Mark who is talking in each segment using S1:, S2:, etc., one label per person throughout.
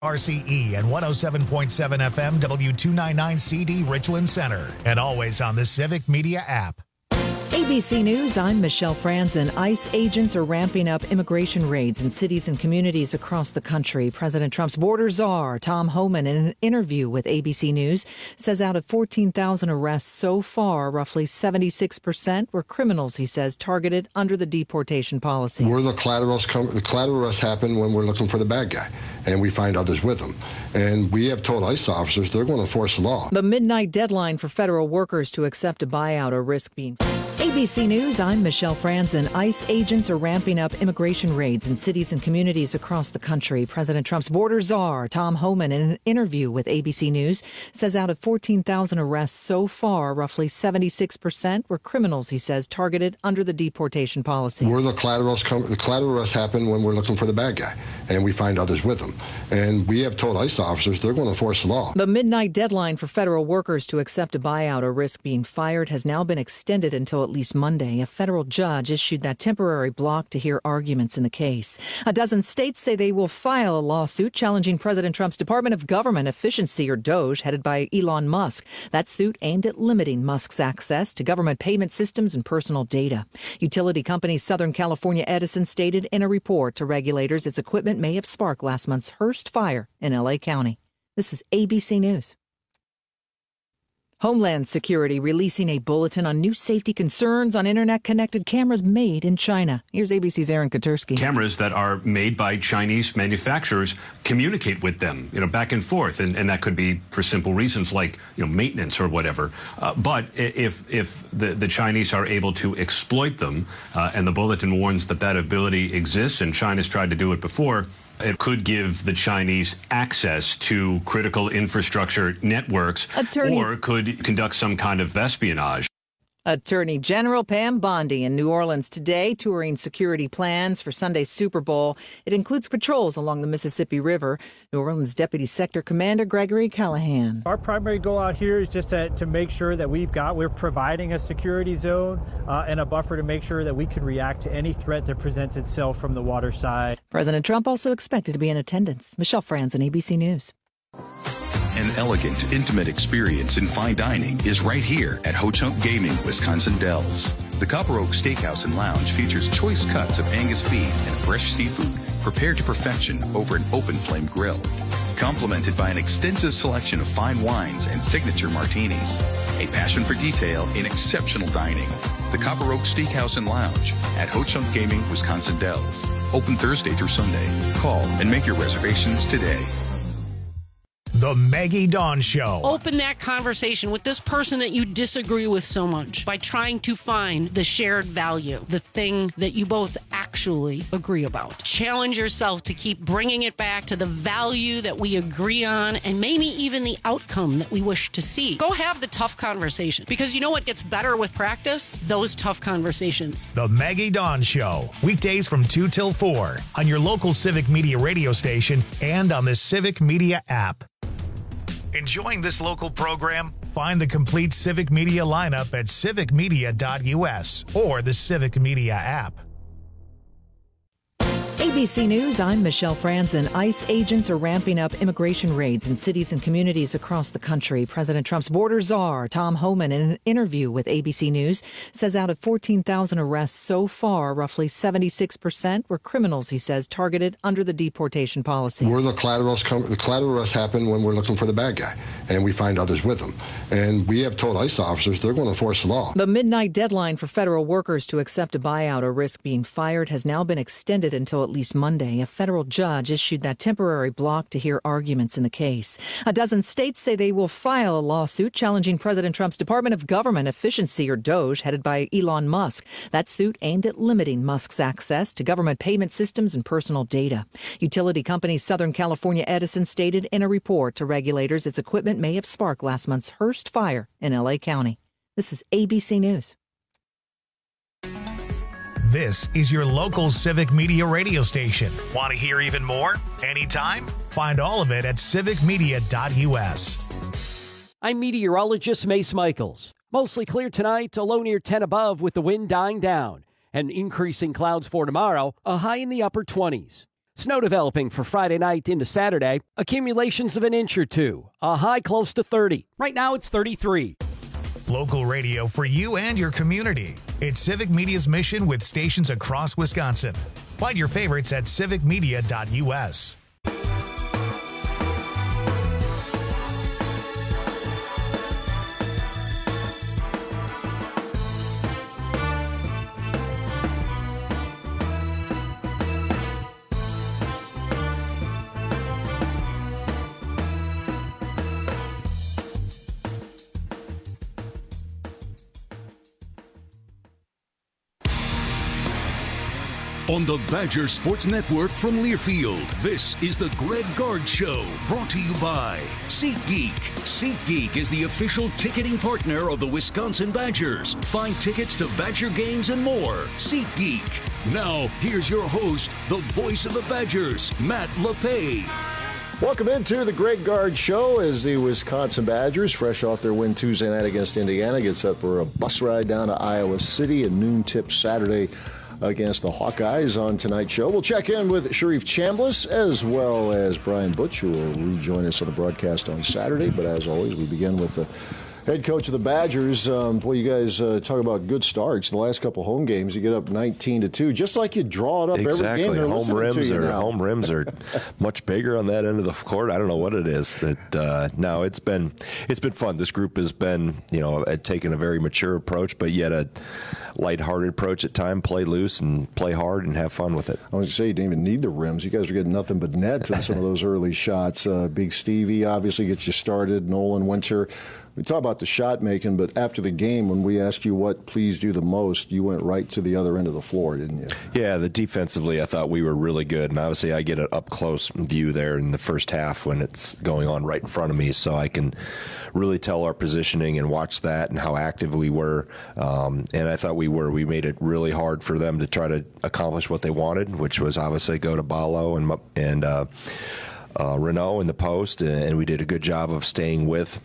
S1: RCE and 107.7 FM W299CD Richland Center, and always on the Civic Media app.
S2: ABC News, I'm Michelle Franzen. ICE agents are ramping up immigration raids in cities and communities across the country. President Trump's border czar, Tom Homan, in an interview with ABC News, says out of 14,000 arrests so far, roughly 76% were criminals, he says, targeted under the deportation policy.
S3: Where the collateral arrests happen when we're looking for the bad guy, and we find others with them. And we have told ICE officers they're going to enforce the law.
S2: The midnight deadline for federal workers to accept a buyout or risk being... ABC News, I'm Michelle Franzen. ICE agents are ramping up immigration raids in cities and communities across the country. President Trump's border czar, Tom Homan, in an interview with ABC News, says out of 14,000 arrests so far, roughly 76% were criminals, he says, targeted under the deportation policy.
S3: Where the collateral arrests happen when we're looking for the bad guy, and we find others with them. And we have told ICE officers they're going to enforce the law.
S2: The midnight deadline for federal workers to accept a buyout or risk being fired has now been extended until at least Monday. A federal judge issued that temporary block to hear arguments in the case. A dozen states say they will file a lawsuit challenging President Trump's Department of Government Efficiency, or DOGE, headed by Elon Musk. That suit aimed at limiting Musk's access to government payment systems and personal data. Utility company Southern California Edison stated in a report to regulators its equipment may have sparked last month's Hearst fire in L.A. County. This is ABC News. Homeland Security releasing a bulletin on new safety concerns on internet-connected cameras made in China. Here's ABC's Aaron Katersky.
S4: Cameras that are made by Chinese manufacturers communicate with them, back and forth, and that could be for simple reasons like, maintenance or whatever. But if the Chinese are able to exploit them, and the bulletin warns that ability exists, and China's tried to do it before, it could give the Chinese access to critical infrastructure networks or could conduct some kind of espionage.
S2: Attorney General Pam Bondi in New Orleans today, touring security plans for Sunday's Super Bowl. It includes patrols along the Mississippi River. New Orleans Deputy Sector Commander Gregory Callahan.
S5: Our primary goal out here is just to make sure that we're providing a security zone and a buffer to make sure that we can react to any threat that presents itself from the water side.
S2: President Trump also expected to be in attendance. Michelle Franzen, ABC News.
S6: An elegant, intimate experience in fine dining is right here at Ho Chunk Gaming, Wisconsin Dells. The Copper Oak Steakhouse and Lounge features choice cuts of Angus beef and fresh seafood prepared to perfection over an open flame grill, complemented by an extensive selection of fine wines and signature martinis. A passion for detail in exceptional dining. The Copper Oak Steakhouse and Lounge at Ho Chunk Gaming, Wisconsin Dells. Open Thursday through Sunday. Call and make your reservations today.
S1: The Maggie Dawn Show.
S7: Open that conversation with this person that you disagree with so much by trying to find the shared value, the thing that you both actually agree about. Challenge yourself to keep bringing it back to the value that we agree on and maybe even the outcome that we wish to see. Go have the tough conversation, because you know what gets better with practice? Those tough conversations.
S1: The Maggie Dawn Show. Weekdays from 2 till 4 on your local Civic Media radio station and on the Civic Media app. Enjoying this local program? Find the complete Civic Media lineup at civicmedia.us or the Civic Media app.
S2: ABC News, I'm Michelle Franzen. ICE agents are ramping up immigration raids in cities and communities across the country. President Trump's border czar, Tom Homan, in an interview with ABC News, says out of 14,000 arrests so far, roughly 76% were criminals, he says, targeted under the deportation policy.
S3: Where the collateral arrests happen when we're looking for the bad guy, and we find others with them. And we have told ICE officers they're going to enforce the law.
S2: The midnight deadline for federal workers to accept a buyout or risk being fired has now been extended until at least Monday. A federal judge issued that temporary block to hear arguments in the case. A dozen states say they will file a lawsuit challenging President Trump's Department of Government Efficiency, or DOGE, headed by Elon Musk. That suit aimed at limiting Musk's access to government payment systems and personal data. Utility company Southern California Edison stated in a report to regulators its equipment may have sparked last month's Hearst fire in L.A. County. This is ABC News.
S1: This is your local Civic Media radio station. Want to hear even more? Anytime? Find all of it at civicmedia.us.
S8: I'm meteorologist Mace Michaels. Mostly clear tonight, a low near 10 above with the wind dying down. And increasing clouds for tomorrow, a high in the upper 20s. Snow developing for Friday night into Saturday. Accumulations of an inch or two. A high close to 30. Right now it's 33.
S1: Local radio for you and your community. It's Civic Media's mission with stations across Wisconsin. Find your favorites at civicmedia.us.
S9: On the Badger Sports Network from Learfield, this is the Greg Gard Show, brought to you by SeatGeek. SeatGeek is the official ticketing partner of the Wisconsin Badgers. Find tickets to Badger games and more. SeatGeek. Now, here's your host, the voice of the Badgers, Matt LePay.
S10: Welcome into the Greg Gard Show as the Wisconsin Badgers, fresh off their win Tuesday night against Indiana, gets up for a bus ride down to Iowa City, a noon tip Saturday against the Hawkeyes. On tonight's show, we'll check in with Sharif Chambliss as well as Brian Butch, who will rejoin us on the broadcast on Saturday. But as always, we begin with the head coach of the Badgers. Boy, you guys talk about good starts. The last couple home games, you get up 19-2, just like you draw it up
S11: exactly.
S10: every game.
S11: Home rims are much bigger on that end of the court. I don't know what it is. No, it's been fun. This group has been, taking a very mature approach, but yet a lighthearted approach at time. Play loose and play hard and have fun with it.
S10: I was going to say, you didn't even need the rims. You guys are getting nothing but nets in some of those early shots. Big Stevie obviously gets you started. Nolan Winter. We talk about the shot making, but after the game, when we asked you what pleased you the most, you went right to the other end of the floor, didn't you?
S11: Yeah, defensively, I thought we were really good. And obviously, I get an up-close view there in the first half when it's going on right in front of me, so I can really tell our positioning and watch that and how active we were. And I thought we were. We made it really hard for them to try to accomplish what they wanted, which was obviously go to Ballo and Renault in the post, and we did a good job of staying with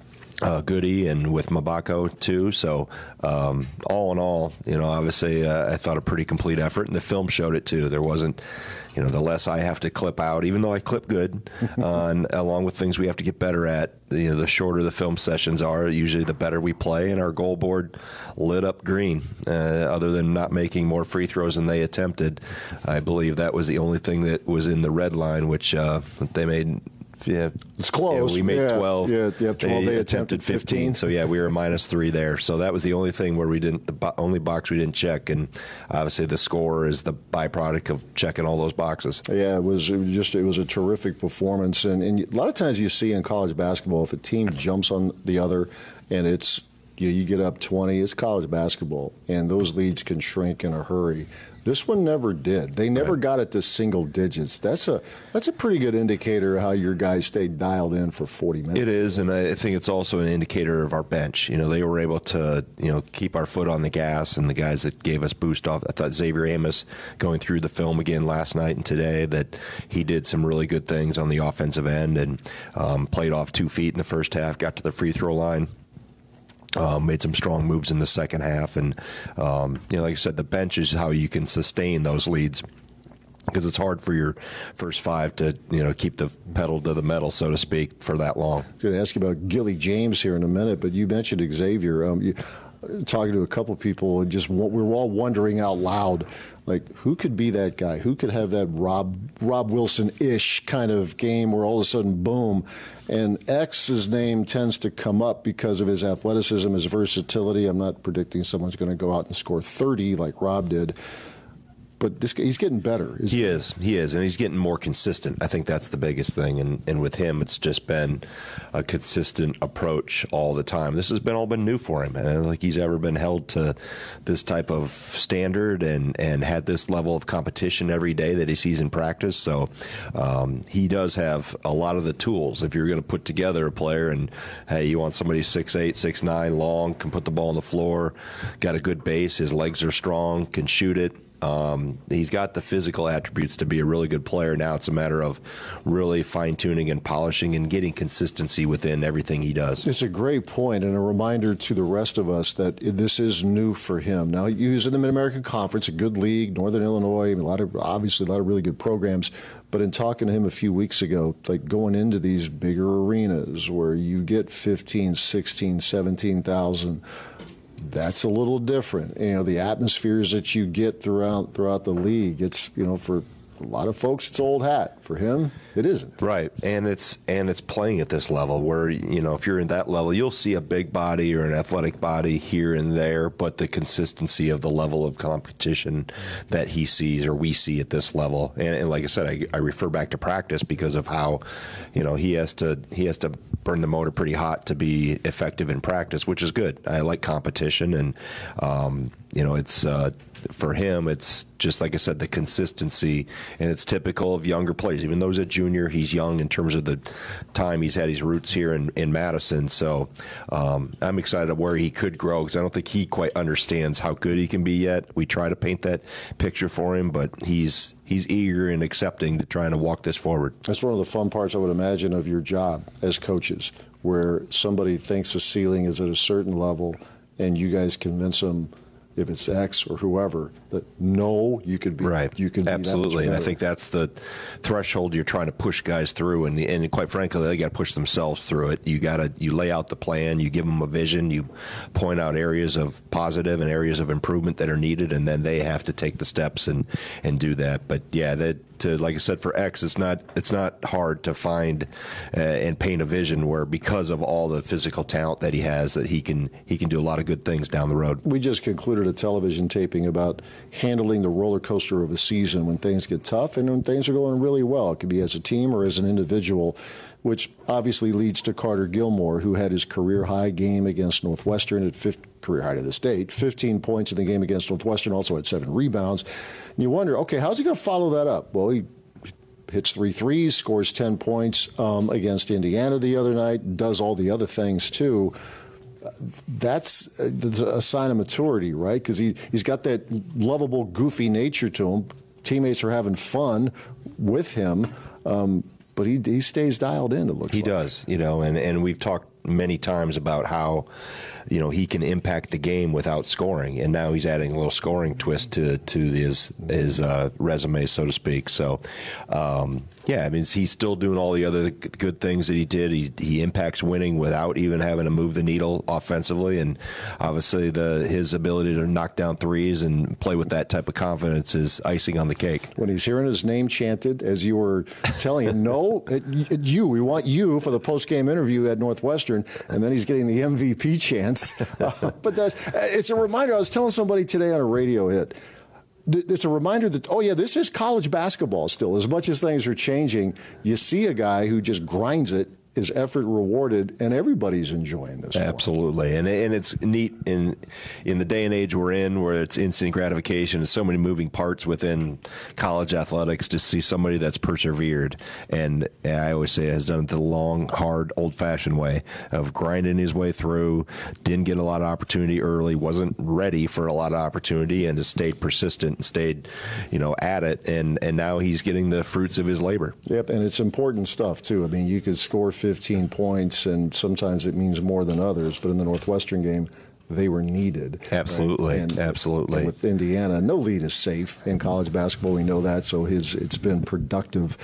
S11: Goody and with Mabako too. So all in all, obviously I thought a pretty complete effort, and the film showed it too. There wasn't, the less I have to clip out, even though I clip good, along with things we have to get better at. The shorter the film sessions are, usually the better we play, and our goal board lit up green. Other than not making more free throws than they attempted, I believe that was the only thing that was in the red line, which they made. Yeah,
S10: it's close.
S11: Yeah, we made 12.
S10: Yeah, 12. They attempted 15.
S11: So yeah, we were -3 there. So that was the only thing where only box we didn't check, and obviously the score is the byproduct of checking all those boxes.
S10: Yeah, it was a terrific performance, and a lot of times you see in college basketball, if a team jumps on the other, and it's you get up 20, it's college basketball, and those leads can shrink in a hurry. This one never did. They never got it to single digits. That's a pretty good indicator of how your guys stayed dialed in for 40 minutes.
S11: It is, and I think it's also an indicator of our bench. They were able to, keep our foot on the gas, and the guys that gave us boost off. I thought Xavier Amos, going through the film again last night and today, that he did some really good things on the offensive end and played off 2 feet in the first half, got to the free throw line. Made some strong moves in the second half, and like I said, the bench is how you can sustain those leads, because it's hard for your first five to keep the pedal to the metal, so to speak, for that long.
S10: I'm going to ask you about Gilly James here in a minute, but you mentioned Xavier. Talking to a couple people, and we're all wondering out loud, like, who could be that guy? Who could have that Rob Wilson-ish kind of game where all of a sudden, boom, and X's name tends to come up because of his athleticism, his versatility. I'm not predicting someone's going to go out and score 30 like Rob did. But he's getting better.
S11: He is, and he's getting more consistent. I think that's the biggest thing. And with him, it's just been a consistent approach all the time. This has all been new for him. And I don't think he's ever been held to this type of standard and had this level of competition every day that he sees in practice. So he does have a lot of the tools. If you're going to put together a player and, hey, you want somebody 6'8", 6'9", long, can put the ball on the floor, got a good base, his legs are strong, can shoot it. He's got the physical attributes to be a really good player. Now it's a matter of really fine-tuning and polishing and getting consistency within everything he does.
S10: It's a great point and a reminder to the rest of us that this is new for him. Now, he was in the Mid-American Conference, a good league, Northern Illinois, obviously a lot of really good programs. But in talking to him a few weeks ago, like going into these bigger arenas where you get 15, 16, 17,000, that's a little different. The atmospheres that you get throughout the league, it's, for a lot of folks, it's old hat. For him, it isn't.
S11: Right, and it's playing at this level where, if you're in that level, you'll see a big body or an athletic body here and there, but the consistency of the level of competition that he sees or we see at this level, and like I said, I refer back to practice because of how, he has to burn the motor pretty hot to be effective in practice, which is good. I like competition, and it's. For him, it's just like I said, the consistency, and it's typical of younger players. Even though he's a junior, he's young in terms of the time he's had his roots here in Madison. So I'm excited at where he could grow because I don't think he quite understands how good he can be yet. We try to paint that picture for him, but he's eager and accepting to trying to walk this forward.
S10: That's one of the fun parts, I would imagine, of your job as coaches, where somebody thinks the ceiling is at a certain level, and you guys convince them, if it's X or whoever, that no, you could be
S11: right.
S10: You can
S11: absolutely,
S10: be
S11: and I think that's the threshold you're trying to push guys through, and quite frankly, they got to push themselves through it. You lay out the plan, you give them a vision, you point out areas of positive and areas of improvement that are needed, and then they have to take the steps and do that. But yeah, like I said, for X, it's not hard to find and paint a vision where, because of all the physical talent that he has, that he can do a lot of good things down the road.
S10: We just concluded a television taping about handling the roller coaster of a season when things get tough and when things are going really well. It could be as a team or as an individual, which obviously leads to Carter Gilmore, who had his career high game against Northwestern at career high to this date, 15 points in the game against Northwestern, also had 7 rebounds. And you wonder, okay, how's he going to follow that up? Well, he hits 3 threes, scores 10 points against Indiana the other night, does all the other things too. That's a sign of maturity, right? Because he's got that lovable, goofy nature to him. Teammates are having fun with him, but he stays dialed in, it looks like.
S11: He does, and we've talked many times about how he can impact the game without scoring, and now he's adding a little scoring twist to his resume, so to speak. So yeah, I mean, he's still doing all the other good things that he did. He impacts winning without even having to move the needle offensively, and obviously his ability to knock down threes and play with that type of confidence is icing on the cake.
S10: When he's hearing his name chanted, as you were telling him, no, we want you for the post-game interview at Northwestern, and then he's getting the MVP chance. But it's a reminder. I was telling somebody today on a radio hit, it's a reminder that, this is college basketball still. As much as things are changing, you see a guy who just grinds it, his effort rewarded, and everybody's enjoying this.
S11: Absolutely, and it's neat in the day and age we're in, where it's instant gratification and so many moving parts within college athletics, to see somebody that's persevered, and I always say has done it the long, hard, old-fashioned way of grinding his way through. Didn't get a lot of opportunity early, wasn't ready for a lot of opportunity, and has stayed persistent and stayed, at it, and now he's getting the fruits of his labor.
S10: Yep, and it's important stuff too. I mean, you could score 15 points, and sometimes it means more than others. But in the Northwestern game, they were needed.
S11: Absolutely,
S10: right?
S11: absolutely.
S10: And with Indiana, no lead is safe in college basketball. We know that. So it's been productive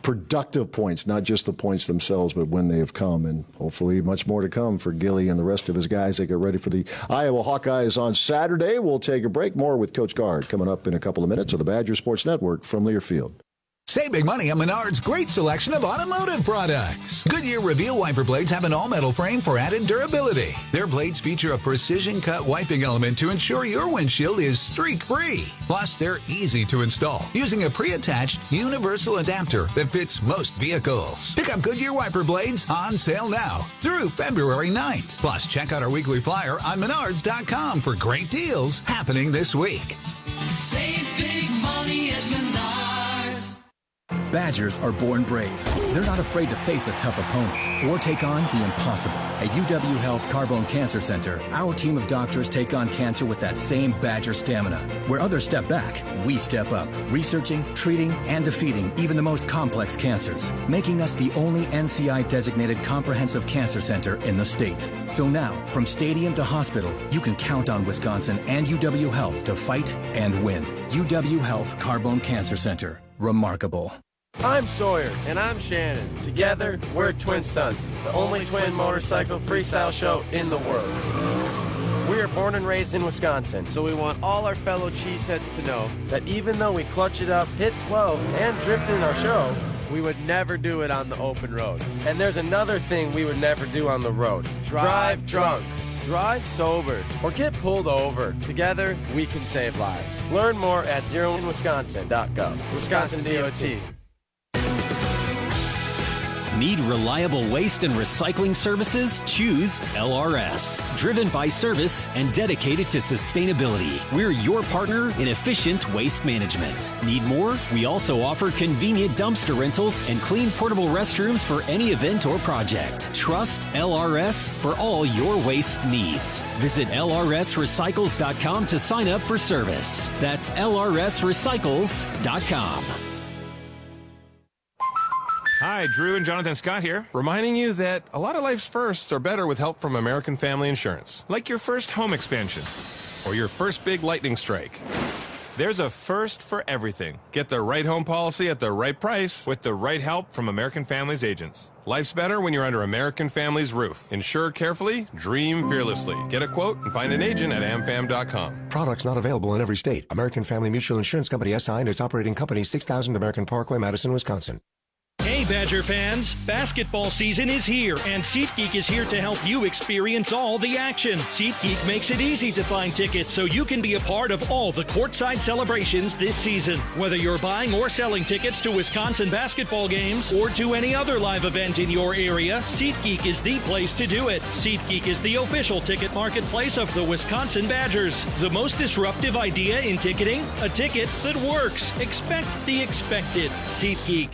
S10: points, not just the points themselves, but when they have come, and hopefully much more to come for Gilly and the rest of his guys. They get ready for the Iowa Hawkeyes on Saturday. We'll take a break. More with Coach Gard coming up in a couple of minutes on the Badger Sports Network from Learfield.
S12: Save big money on Menards' great selection of automotive products. Goodyear Reveal wiper blades have an all-metal frame for added durability. Their blades feature a precision-cut wiping element to ensure your windshield is streak-free. Plus, they're easy to install using a pre-attached universal adapter that fits most vehicles. Pick up Goodyear wiper blades on sale now through February 9th. Plus, check out our weekly flyer on Menards.com for great deals happening this week.
S13: Save big money at Menards. Badgers are born brave. They're not afraid to face a tough opponent or take on the impossible. At UW Health Carbone Cancer Center, our team of doctors take on cancer with that same Badger stamina. Where others step back, we step up, researching, treating, and defeating even the most complex cancers, making us the only NCI-designated comprehensive cancer center in the state. So now, from stadium to hospital, you can count on Wisconsin and UW Health to fight and win. UW Health Carbone Cancer Center. Remarkable.
S14: I'm Sawyer. And I'm Shannon. Together, we're Twin Stunts, the only twin motorcycle freestyle show in the world. We are born and raised in Wisconsin, so we want all our fellow cheeseheads to know that even though we clutch it up, hit 12, and drift in our show, we would never do it on the open road. And there's another thing we would never do on the road. Drive drunk. Drive sober or get pulled over. Together, we can save lives. Learn more at zeroinwisconsin.gov. Wisconsin DOT.
S15: Need reliable waste and recycling services? Choose LRS. Driven by service and dedicated to sustainability. We're your partner in efficient waste management. Need more? We also offer convenient dumpster rentals and clean portable restrooms for any event or project. Trust LRS for all your waste needs. Visit lrsrecycles.com to sign up for service. That's lrsrecycles.com.
S16: Hi, Drew and Jonathan Scott here, reminding you that a lot of life's firsts are better with help from American Family Insurance. Like your first home expansion or your first big lightning strike. There's a first for everything. Get the right home policy at the right price with the right help from American Family's agents. Life's better when you're under American Family's roof. Insure carefully, dream fearlessly. Get a quote and find an agent at amfam.com.
S17: Products not available in every state. American Family Mutual Insurance Company SI and its operating company 6000 American Parkway, Madison, Wisconsin.
S18: Hey Badger fans, basketball season is here and SeatGeek is here to help you experience all the action. SeatGeek makes it easy to find tickets so you can be a part of all the courtside celebrations this season. Whether you're buying or selling tickets to Wisconsin basketball games or to any other live event in your area, SeatGeek is the place to do it. SeatGeek is the official ticket marketplace of the Wisconsin Badgers. The most disruptive idea in ticketing? A ticket that works. Expect the expected. SeatGeek.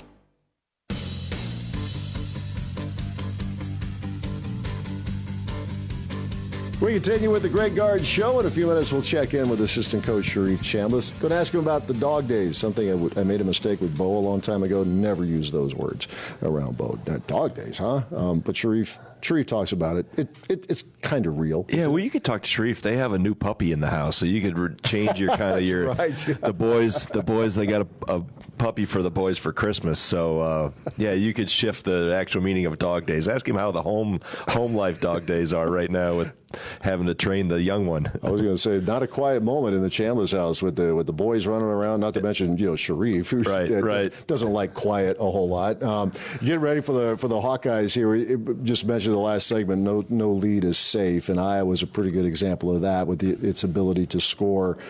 S10: We continue with the Greg Gard Show. In a few minutes, we'll check in with assistant coach Sharif Chambliss. Going to ask him about the dog days, something I made a mistake with Bo a long time ago. Never use those words around Bo. Dog days, huh? But Sharif talks about it. It's kind of real.
S11: Yeah, well, you could talk to Sharif. They have a new puppy in the house, so you could change your kind of your right, yeah. The boys. They got a puppy for the boys for Christmas. So yeah, you could shift the actual meaning of dog days. Ask him how the home life dog days are right now with having to train the young one.
S10: I was going to say, not a quiet moment in the Chambliss house with the boys running around. Not to mention, Sharif, who doesn't like quiet a whole lot. Get ready for the Hawkeyes here. It just mentioned the last segment. No lead is safe, and Iowa's a pretty good example of that with its ability to score.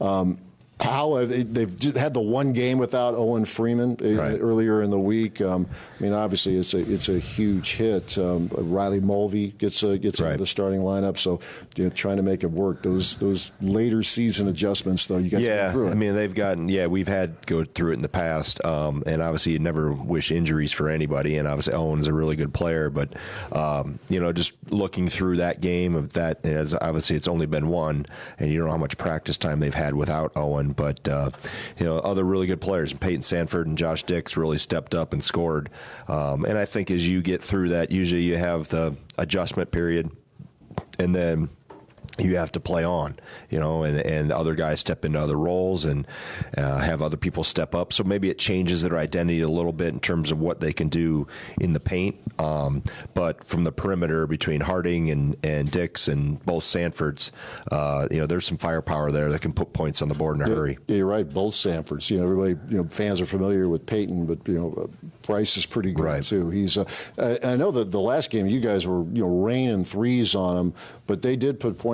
S10: How they've had the one game without Owen Freeman earlier in the week. I mean, obviously it's a huge hit. Riley Mulvey gets into the starting lineup, so trying to make it work. Those later season adjustments, though, you guys go through it.
S11: I mean, we've had to go through it in the past, and obviously you never wish injuries for anybody. And obviously Owen's a really good player, but just looking through that game of that, as obviously it's only been one, and you don't know how much practice time they've had without Owen. But other really good players, Peyton Sanford and Josh Dix, really stepped up and scored. And I think as you get through that, usually you have the adjustment period, and then you have to play on, and other guys step into other roles and have other people step up. So maybe it changes their identity a little bit in terms of what they can do in the paint. But from the perimeter between Harding and Dix and both Sanfords, there's some firepower there that can put points on the board in a hurry.
S10: Yeah, you're right. Both Sanfords. Everybody, fans are familiar with Peyton, but Bryce is pretty good too. He's. I know that the last game you guys were raining threes on him, but they did put points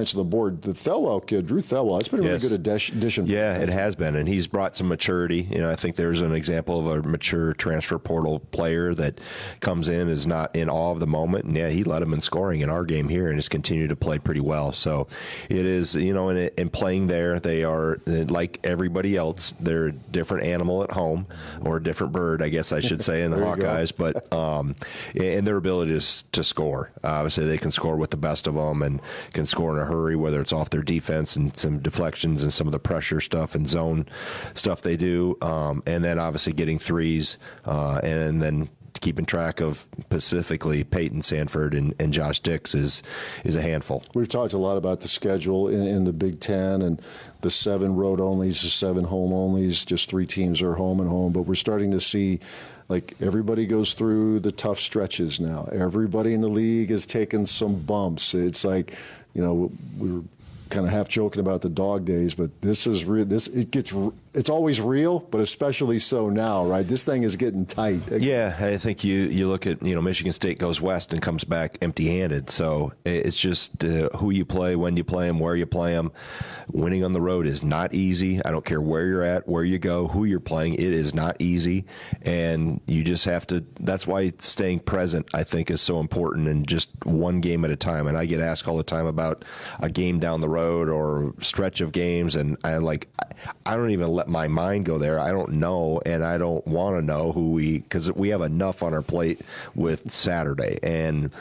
S10: points on the board. The Thelwell kid, Drew Thelwell, it's been really good addition.
S11: Yeah, it has been, and he's brought some maturity. I think there's an example of a mature transfer portal player that comes in, is not in awe of the moment, and he led him in scoring in our game here and has continued to play pretty well. So it is, in playing there, they are like everybody else. They're a different animal at home, or a different bird, I guess I should say, in the Hawkeyes. But and their ability to score, obviously they can score with the best of them and can score in a hurry, whether it's off their defense and some deflections and some of the pressure stuff and zone stuff they do, and then obviously getting threes, and then keeping track of specifically Peyton Sanford and Josh Dix is a handful.
S10: We've talked a lot about the schedule in the Big Ten and the 7 road onlys, the 7 home onlys, just 3 teams are home and home, but we're starting to see everybody goes through the tough stretches now. Everybody in the league is taking some bumps. It's like, we were kind of half joking about the dog days, but this is real. It's always real, but especially so now, right? This thing is getting tight.
S11: Yeah, I think you look at, Michigan State goes west and comes back empty-handed. So it's just who you play, when you play them, where you play them. Winning on the road is not easy. I don't care where you're at, where you go, who you're playing. It is not easy, and you just have to. That's why staying present, I think, is so important, and just one game at a time. And I get asked all the time about a game down the road or stretch of games, and I don't even let my mind go there. I don't know, and I don't want to know because we have enough on our plate with Saturday, and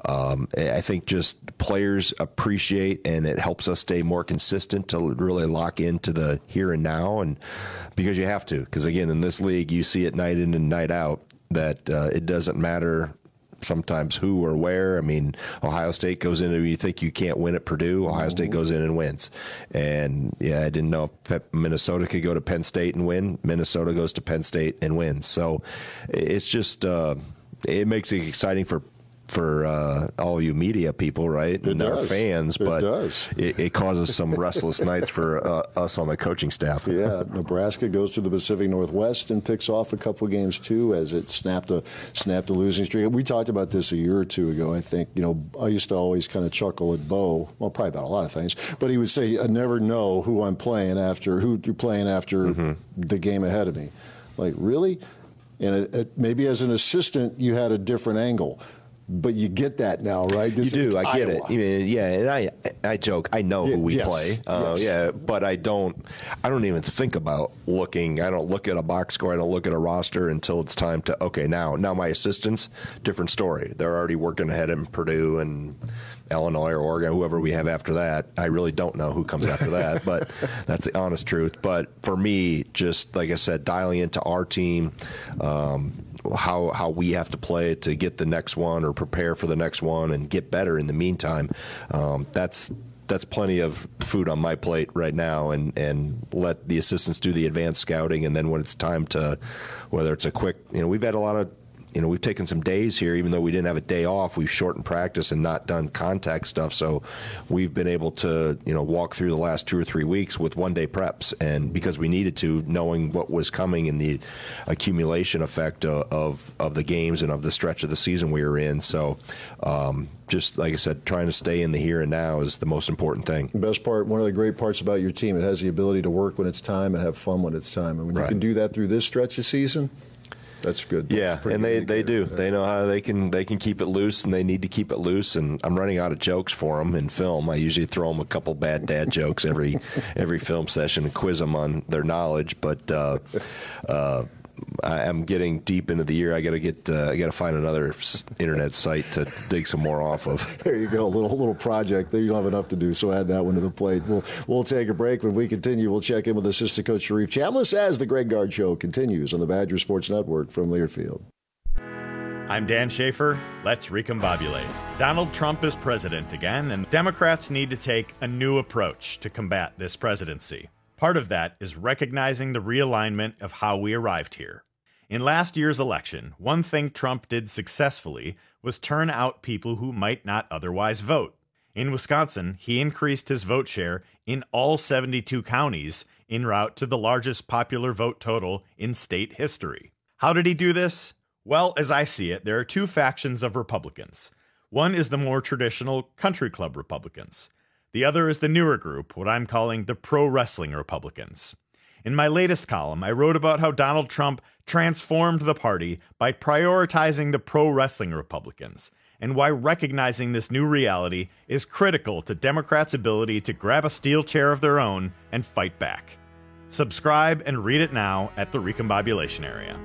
S11: I think just players appreciate, and it helps us stay more consistent to really lock into the here and now, and because you have to, because again, in this league, you see it night in and night out that it doesn't matter sometimes who or where. I mean, Ohio State goes in and you think you can't win at Purdue. Ohio State goes in and wins. And, I didn't know if Minnesota could go to Penn State and win. Minnesota goes to Penn State and wins. So it's just it makes it exciting for all you media people, right? And our fans, but it causes some restless nights for us on the coaching staff.
S10: Yeah, Nebraska goes to the Pacific Northwest and picks off a couple of games too, as it snapped a losing streak. We talked about this a year or two ago. I think I used to always kind of chuckle at Bo, well, probably about a lot of things, but he would say, "I never know who I'm playing after, who you're playing after the game ahead of me." Like, really? And maybe as an assistant, you had a different angle. But you get that now, right?
S11: You do. I get it. Yeah, and I joke. I know who we play. Yeah, but I don't even think about looking. I don't look at a box score. I don't look at a roster until it's time to. Okay, now my assistants, different story. They're already working ahead in Purdue and Illinois or Oregon, whoever we have after that. I really don't know who comes after that, but that's the honest truth. But for me, just like I said, dialing into our team. How we have to play to get the next one or prepare for the next one and get better in the meantime. That's plenty of food on my plate right now, and let the assistants do the advanced scouting, and then when it's time to, whether it's a quick, we've had a lot of, we've taken some days here, even though we didn't have a day off. We've shortened practice and not done contact stuff, so we've been able to, walk through the last 2 or 3 weeks with one-day preps, and because we needed to, knowing what was coming in the accumulation effect of the games and of the stretch of the season we were in. So just like I said, trying to stay in the here and now is the most important thing.
S10: The best part, one of the great parts about your team, it has the ability to work when it's time and have fun when it's time. And when you can do that through this stretch of season, that's good.
S11: Yeah, and they do. They know how they can keep it loose, and they need to keep it loose. And I'm running out of jokes for them in film. I usually throw them a couple bad dad jokes every film session and quiz them on their knowledge. But I'm getting deep into the year. I got to find another internet site to dig some more off of.
S10: There you go, a little project. There you don't have enough to do, so add that one to the plate. We'll take a break. When we continue, we'll check in with assistant coach Sharif Chambliss as the Greg Gard Show continues on the Badger Sports Network from Learfield.
S19: I'm Dan Schaefer. Let's recombobulate. Donald Trump is president again, and Democrats need to take a new approach to combat this presidency. Part of that is recognizing the realignment of how we arrived here. In last year's election, one thing Trump did successfully was turn out people who might not otherwise vote. In Wisconsin, he increased his vote share in all 72 counties en route to the largest popular vote total in state history. How did he do this? Well, as I see it, there are 2 factions of Republicans. One is the more traditional country club Republicans. The other is the newer group, what I'm calling the pro-wrestling Republicans. In my latest column, I wrote about how Donald Trump transformed the party by prioritizing the pro-wrestling Republicans, and why recognizing this new reality is critical to Democrats' ability to grab a steel chair of their own and fight back. Subscribe and read it now at the Recombobulation Area.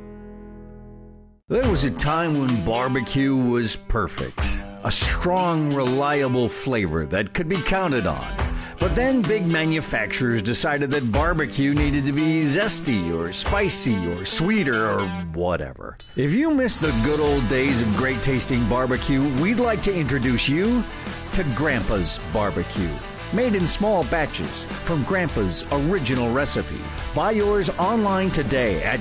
S20: There was a time when barbecue was perfect. A strong, reliable flavor that could be counted on. But then big manufacturers decided that barbecue needed to be zesty or spicy or sweeter or whatever. If you miss the good old days of great tasting barbecue, we'd like to introduce you to Grandpa's Barbecue. Made in small batches from Grandpa's original recipe. Buy yours online today at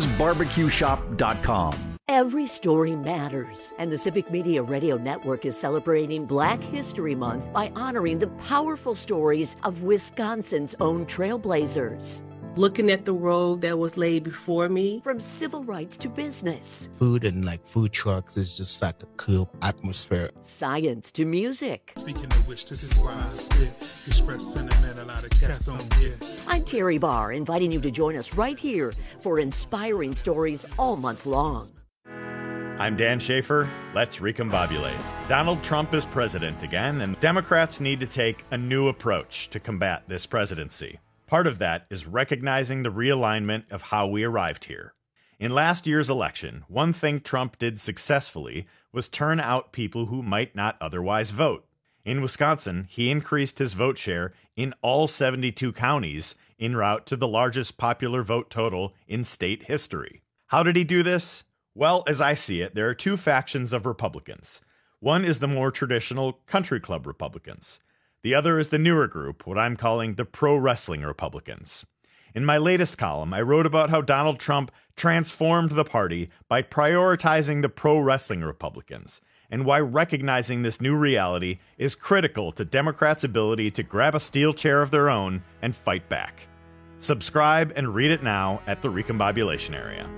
S20: grandpasbarbecueshop.com.
S21: Every story matters, and the Civic Media Radio Network is celebrating Black History Month by honoring the powerful stories of Wisconsin's own trailblazers.
S22: Looking at the road that was laid before me.
S21: From civil rights to business.
S23: Food and food trucks is just like a cool atmosphere.
S21: Science to music.
S24: Speaking of which, this is why I spit. Express sentiment, a lot of cats don't get.
S21: I'm Terry Barr, inviting you to join us right here for inspiring stories all month long.
S19: I'm Dan Schaefer. Let's recombobulate. Donald Trump is president again, and Democrats need to take a new approach to combat this presidency. Part of that is recognizing the realignment of how we arrived here. In last year's election, one thing Trump did successfully was turn out people who might not otherwise vote. In Wisconsin, he increased his vote share in all 72 counties en route to the largest popular vote total in state history. How did he do this? Well, as I see it, there are two factions of Republicans. One is the more traditional country club Republicans. The other is the newer group, what I'm calling the pro-wrestling Republicans. In my latest column, I wrote about how Donald Trump transformed the party by prioritizing the pro-wrestling Republicans, and why recognizing this new reality is critical to Democrats' ability to grab a steel chair of their own and fight back. Subscribe and read it now at the Recombobulation Area.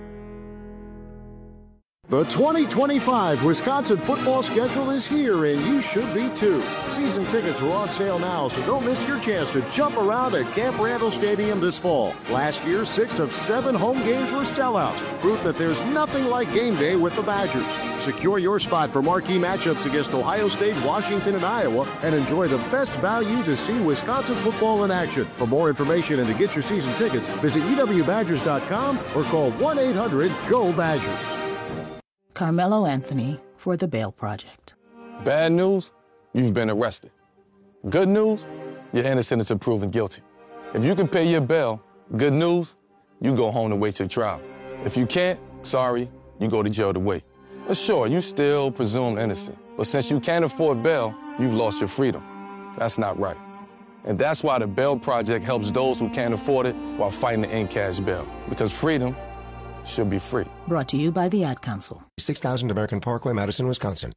S10: The 2025 Wisconsin football schedule is here, and you should be too. Season tickets are on sale now, so don't miss your chance to jump around at Camp Randall Stadium this fall. Last year, 6 of 7 home games were sellouts, proof that there's nothing like game day with the Badgers. Secure your spot for marquee matchups against Ohio State, Washington, and Iowa, and enjoy the best value to see Wisconsin football in action. For more information and to get your season tickets, visit ewbadgers.com or call 1-800-GO-BADGERS.
S25: Carmelo Anthony for the Bail Project.
S26: Bad news, you've been arrested. Good news, you're innocent until proven guilty. If you can pay your bail, good news, you go home to wait your trial. If you can't, sorry, you go to jail to wait. But sure, you still presumed innocent. But since you can't afford bail, you've lost your freedom. That's not right. And that's why the Bail Project helps those who can't afford it while fighting to end cash bail. Because freedom should be free.
S25: Brought to you by the Ad Council.
S17: 6000 American Parkway, Madison, Wisconsin.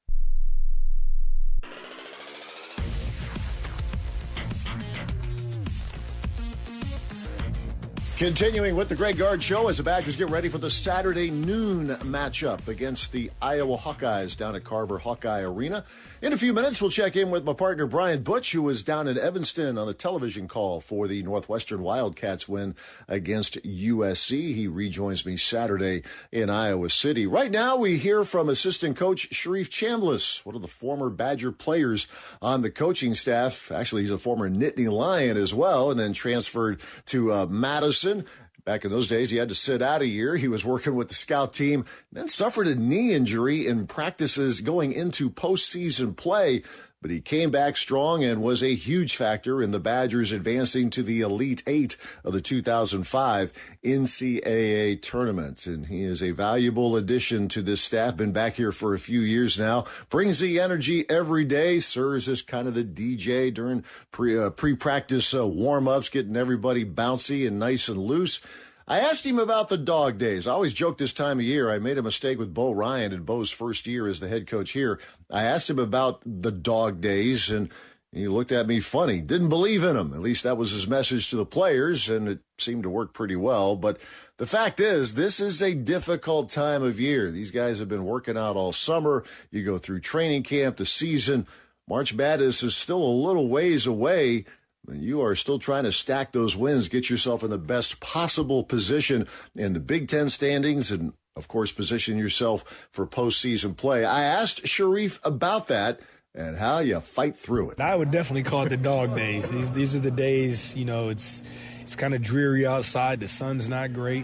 S10: Continuing with the Greg Gard Show as the Badgers get ready for the Saturday noon matchup against the Iowa Hawkeyes down at Carver Hawkeye Arena. In a few minutes, we'll check in with my partner Brian Butch, who was down in Evanston on the television call for the Northwestern Wildcats win against USC. He rejoins me Saturday in Iowa City. Right now, we hear from assistant coach Sharif Chambliss, one of the former Badger players on the coaching staff. Actually, he's a former Nittany Lion as well, and then transferred to Madison. Back in those days, he had to sit out a year. He was working with the scout team, then suffered a knee injury in practices going into postseason play. But he came back strong and was a huge factor in the Badgers advancing to the Elite Eight of the 2005 NCAA tournament. And he is a valuable addition to this staff. Been back here for a few years now. Brings the energy every day. Serves as kind of the DJ during pre-practice warm-ups, getting everybody bouncy and nice and loose. I asked him about the dog days. I always joke this time of year. I made a mistake with Bo Ryan in Bo's first year as the head coach here. I asked him about the dog days, and he looked at me funny. Didn't believe in them. At least that was his message to the players, and it seemed to work pretty well. But the fact is, this is a difficult time of year. These guys have been working out all summer. You go through training camp, the season. March Madness is still a little ways away. You are still trying to stack those wins, get yourself in the best possible position in the Big Ten standings, and, of course, position yourself for postseason play. I asked Sharif about that and how you fight through it.
S2: I would definitely call it the dog days. These are the days, it's kind of dreary outside. The sun's not great.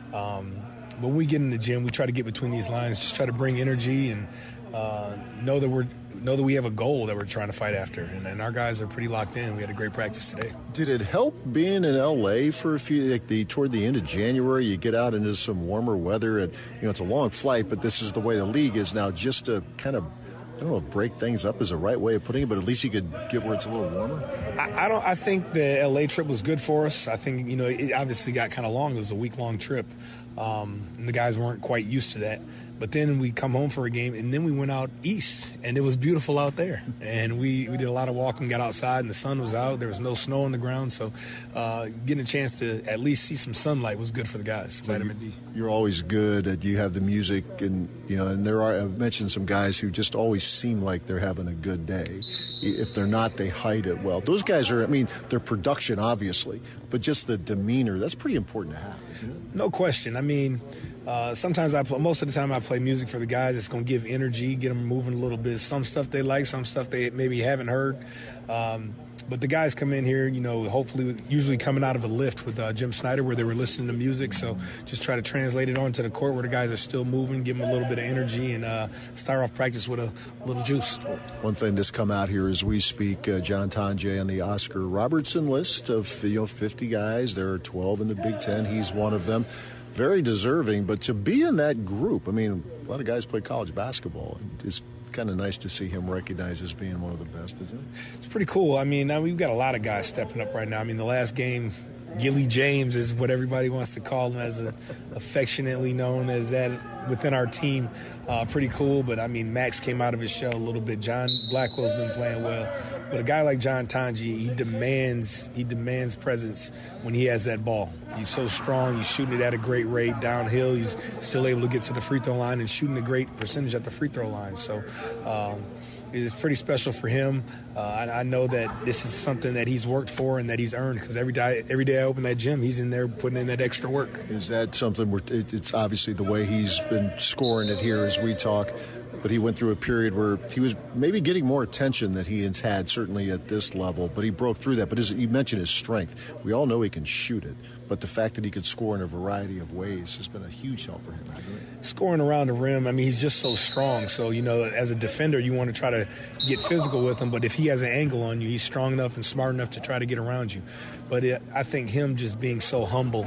S2: When we get in the gym, we try to get between these lines, just try to bring energy and know that we have a goal that we're trying to fight after. And our guys are pretty locked in. We had a great practice today. Did it help being in L.A. for a few, toward the end of January? You get out into some warmer weather, and it's a long flight, but this is the way the league is now, just to kind of, I don't know if break things up is the right way of putting it, but at least you could get where it's a little warmer. I think the L.A. trip was good for us. I think, it obviously got kind of long. It was a week-long trip, and the guys weren't quite used to that. But then we come home for a game, and then we went out east, and it was beautiful out there. And we did a lot of walking, got outside, and the sun was out. There was no snow on the ground, so getting a chance to at least see some sunlight was good for the guys, so vitamin D. You're always good at, you have the music, and and I've mentioned some guys who just always seem like they're having a good day. If they're not, they hide it well. Those guys are, their production, obviously, but just the demeanor, that's pretty important to have, isn't it? No question. Sometimes most of the time I play music for the guys. It's going to give energy, get them moving a little bit. Some stuff they like, some stuff they maybe haven't heard. But the guys come in here, hopefully usually coming out of a lift with Jim Snyder where they were listening to music. So just try to translate it onto the court where the guys are still moving, give them a little bit of energy, and start off practice with a little juice. One thing that's come out here as we speak, John Tonje on the Oscar Robertson list of 50 guys. There are 12 in the Big Ten. He's one of them. Very deserving, but to be in that group, a lot of guys play college basketball. It's kind of nice to see him recognized as being one of the best, isn't it? It's pretty cool. Now we've got a lot of guys stepping up right now. The last game, Gilly James is what everybody wants to call him, as affectionately known as that within our team. Pretty cool, but Max came out of his shell a little bit. John Blackwell's been playing well, but a guy like John Tonje, he demands presence when he has that ball. He's so strong. He's shooting it at a great rate downhill. He's still able to get to the free throw line and shooting a great percentage at the free throw line. So it's pretty special for him. I know that this is something that he's worked for and that he's earned, because every day I open that gym, he's in there putting in that extra work. Is that something where it's obviously the way he's been scoring it here as we talk, but he went through a period where he was maybe getting more attention than he has had, certainly at this level, but he broke through that. But you mentioned his strength. We all know he can shoot it, but the fact that he could score in a variety of ways has been a huge help for him, hasn't it? Scoring around the rim, he's just so strong. So, as a defender, you want to try to get physical with him, but if he has an angle on you, he's strong enough and smart enough to try to get around you. But I think him just being so humble,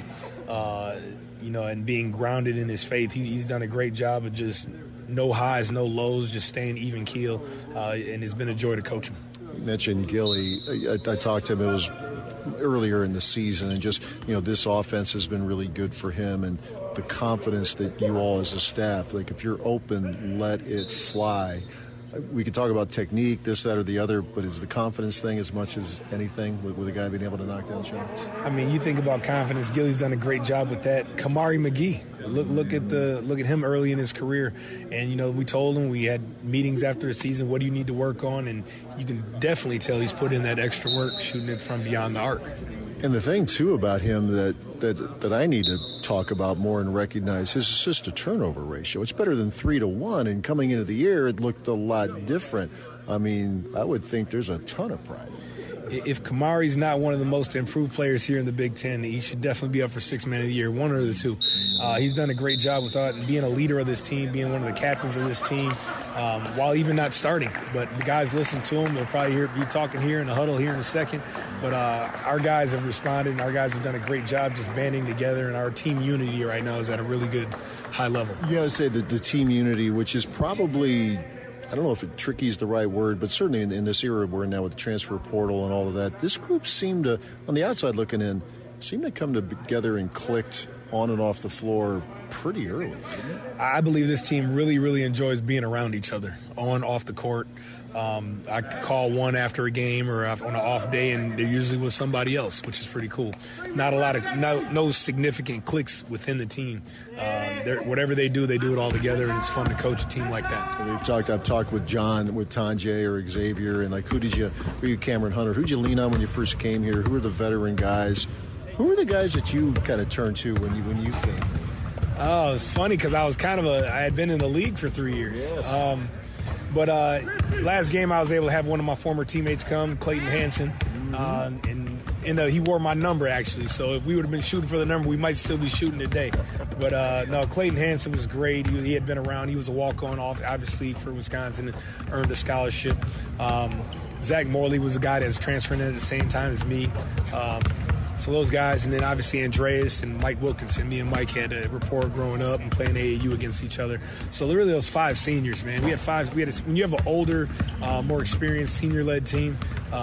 S2: and being grounded in his faith, he's done a great job of just no highs, no lows, just staying even keel, and it's been a joy to coach him. You mentioned Gilly. I talked to him, it was earlier in the season, and just, this offense has been really good for him, and the confidence that you all as a staff, if you're open, let it fly. We could talk about technique, this, that, or the other, but is the confidence thing as much as anything with a guy being able to knock down shots? You think about confidence. Gilly's done a great job with that. Kamari McGee, look at him early in his career, and we told him, we had meetings after the season. What do you need to work on? And you can definitely tell he's put in that extra work, shooting it from beyond the arc. And the thing, too, about him that I need to talk about more and recognize, his assist-to-turnover ratio. It's better than 3-1, and coming into the year, it looked a lot different. I would think there's a ton of pride. If Kamari's not one of the most improved players here in the Big Ten, he should definitely be up for Sixth Man of the Year, one or the two. He's done a great job with that, being a leader of this team, being one of the captains of this team, while even not starting. But the guys listen to him. They'll probably be talking here in the huddle here in a second. But our guys have responded, and our guys have done a great job just banding together, and our team unity right now is at a really good high level. Yeah, I would say the team unity, which is probably, I don't know if tricky is the right word, but certainly in this era we're in now with the transfer portal and all of that, this group seemed to, on the outside looking in, come together and clicked on and off the floor
S10: pretty early.
S2: I believe this team really, really enjoys being around each other, on, off the court. I could call one after a game or on an off day, and they're usually with somebody else, which is pretty cool. Not a lot of no significant cliques within the team. Whatever they do it all together, and it's fun to coach a team like that.
S10: I've talked with John, with Tanjay or Xavier, and like who you Cameron Hunter? Who'd you lean on when you first came here? Who are the veteran guys? Who were the guys that you kind of turned to when you came?
S2: Oh, it's funny because I was I had been in the league for 3 years.
S10: Yes.
S2: But last game I was able to have one of my former teammates come, Clayton Hanson, and he wore my number actually. So if we would have been shooting for the number, we might still be shooting today. But no, Clayton Hanson was great. He had been around. He was a walk-on obviously for Wisconsin and earned a scholarship. Zach Morley was a guy that was transferring in at the same time as me. So those guys, and then obviously Andreas and Mike Wilkinson. Me and Mike had a rapport growing up and playing AAU against each other. So really those 5 seniors, man. We had when you have an older, more experienced senior-led team,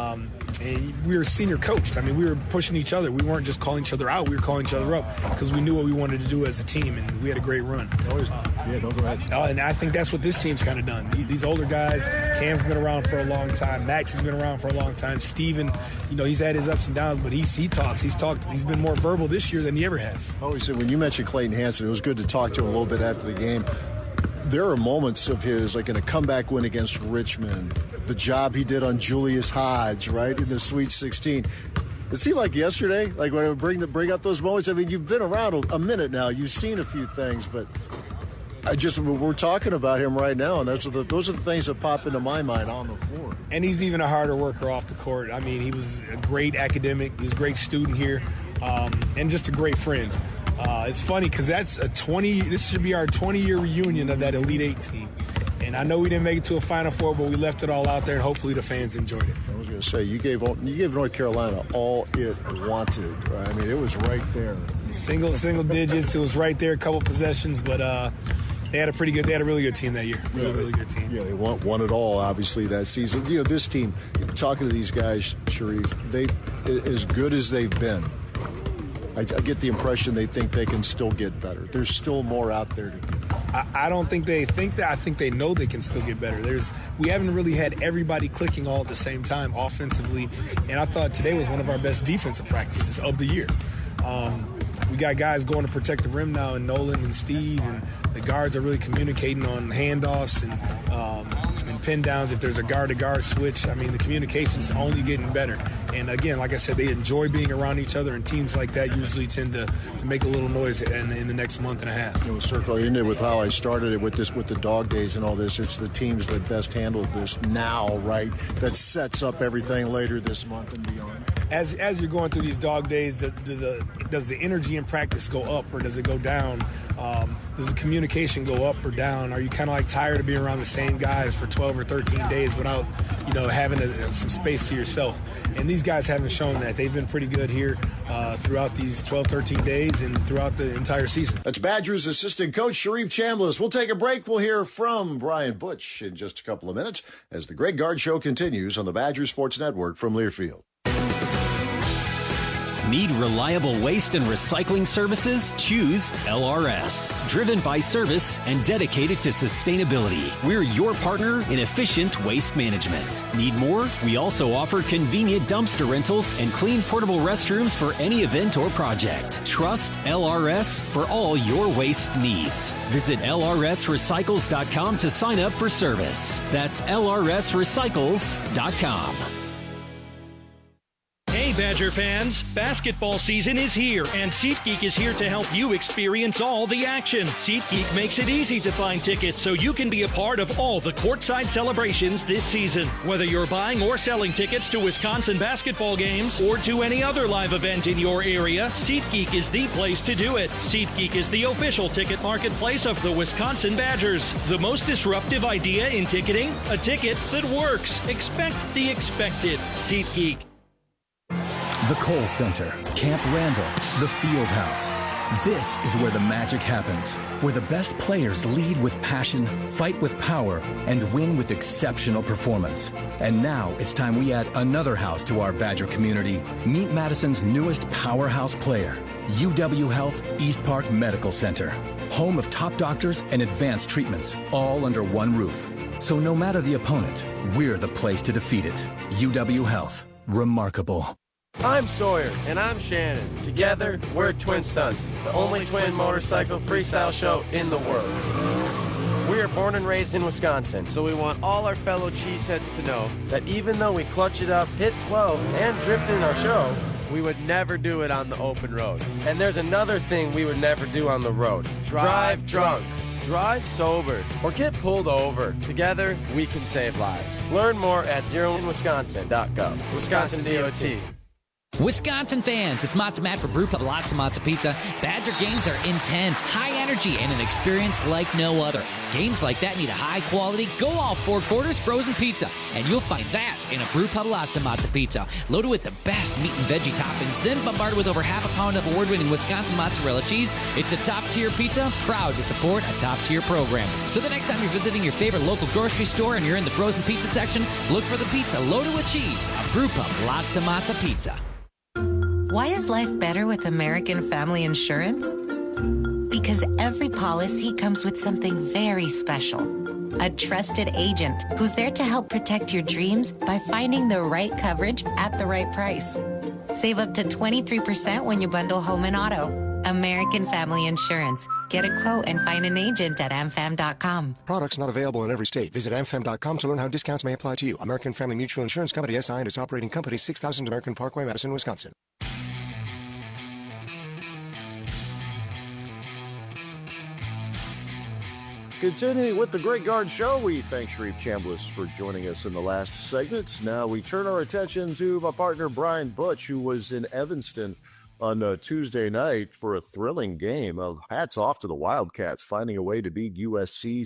S2: and we were senior coached. I mean, we were pushing each other. We weren't just calling each other out. We were calling each other up because we knew what we wanted to do as a team, and we had a great run.
S10: Go ahead.
S2: And I think that's what this team's kind of done. These older guys, Cam's been around for a long time. Max has been around for a long time. Steven, he's had his ups and downs, but he talks. He's been more verbal this year than he ever has.
S10: Always said when you mentioned Clayton Hanson, it was good to talk to him a little bit after the game. There are moments of his, like in a comeback win against Richmond, the job he did on Julius Hodge, right, in the Sweet 16. It seemed like yesterday, like when I bring up those moments. I mean, you've been around a minute now. You've seen a few things, but we're talking about him right now, and those are the things that pop into my mind on the floor.
S2: And he's even a harder worker off the court. I mean, he was a great academic. He was a great student here, and just a great friend. It's funny because this should be our 20-year reunion of that Elite Eight team. And I know we didn't make it to a Final Four, but we left it all out there, and hopefully the fans enjoyed it.
S10: I was going to say, you gave North Carolina all it wanted. Right? I mean, it was right there.
S2: Single digits. It was right there, a couple possessions, but they had a really good team that year. Really good team.
S10: Yeah, they won it all, obviously, that season. This team, talking to these guys, Sharif, they as good as they've been, I get the impression they think they can still get better. There's still more out there to do.
S2: I don't think they think that. I think they know they can still get better. We haven't really had everybody clicking all at the same time offensively, and I thought today was one of our best defensive practices of the year. We got guys going to protect the rim now, and Nolan and Steve, and the guards are really communicating on handoffs and pin downs if there's a guard-to-guard switch. I mean, the communication's only getting better. And again, like I said, they enjoy being around each other, and teams like that usually tend to make a little noise in the next month and a half.
S10: Circling it with how I started it with the dog days and all this, it's the teams that best handled this now, right, that sets up everything later this month and beyond.
S2: As you're going through these dog days, does the energy in practice go up or does it go down? Does the communication go up or down? Are you kind of like tired of being around the same guys for 12 or 13 days without, having some space to yourself? And these guys haven't shown that. They've been pretty good here throughout these 12, 13 days and throughout the entire season.
S10: That's Badgers assistant coach Sharif Chambliss. We'll take a break. We'll hear from Brian Butch in just a couple of minutes as the Greg Gard Show continues on the Badgers Sports Network from Learfield.
S15: Need reliable waste and recycling services? Choose LRS. Driven by service and dedicated to sustainability. We're your partner in efficient waste management. Need more? We also offer convenient dumpster rentals and clean portable restrooms for any event or project. Trust LRS for all your waste needs. Visit lrsrecycles.com to sign up for service. That's lrsrecycles.com.
S18: Hey Badger fans, basketball season is here and SeatGeek is here to help you experience all the action. SeatGeek makes it easy to find tickets so you can be a part of all the courtside celebrations this season. Whether you're buying or selling tickets to Wisconsin basketball games or to any other live event in your area, SeatGeek is the place to do it. SeatGeek is the official ticket marketplace of the Wisconsin Badgers. The most disruptive idea in ticketing? A ticket that works. Expect the expected. SeatGeek.
S13: The Kohl Center, Camp Randall, the Field House. This is where the magic happens, where the best players lead with passion, fight with power, and win with exceptional performance. And now it's time we add another house to our Badger community. Meet Madison's newest powerhouse player, UW Health East Park Medical Center, home of top doctors and advanced treatments, all under one roof. So no matter the opponent, we're the place to defeat it. UW Health. Remarkable.
S14: I'm Sawyer. And I'm Shannon. Together, we're Twin Stunts, the only twin motorcycle freestyle show in the world. We are born and raised in Wisconsin, so we want all our fellow cheeseheads to know that even though we clutch it up, hit 12, and drift in our show, we would never do it on the open road. And there's another thing we would never do on the road. Drive drunk. Drive sober or get pulled over. Together, we can save lives. Learn more at zeroinwisconsin.gov. Wisconsin DOT.
S3: Wisconsin fans, it's Matzo Matt for Brew Pub Lots of Matzo Pizza. Badger games are intense, high energy, and an experience like no other. Games like that need a high-quality, go-all-four-quarters frozen pizza, and you'll find that in a Brew Pub Lots of Matzo Pizza. Loaded with the best meat and veggie toppings, then bombarded with over half a pound of award-winning Wisconsin mozzarella cheese. It's a top-tier pizza, proud to support a top-tier program. So the next time you're visiting your favorite local grocery store and you're in the frozen pizza section, look for the pizza loaded with cheese. A Brew Pub Lots of Matzo Pizza.
S4: Why is life better with American Family Insurance? Because every policy comes with something very special. A trusted agent who's there to help protect your dreams by finding the right coverage at the right price. Save up to 23% when you bundle home and auto. American Family Insurance. Get a quote and find an agent at amfam.com.
S17: Products not available in every state. Visit amfam.com to learn how discounts may apply to you. American Family Mutual Insurance Company, SI, and its operating company, 6000 American Parkway, Madison, Wisconsin.
S10: Continuing with the Greg Gard Show, we thank Sharif Chambliss for joining us in the last segment. Now we turn our attention to my partner Brian Butch, who was in Evanston on Tuesday night for a thrilling game. Hats off to the Wildcats, finding a way to beat USC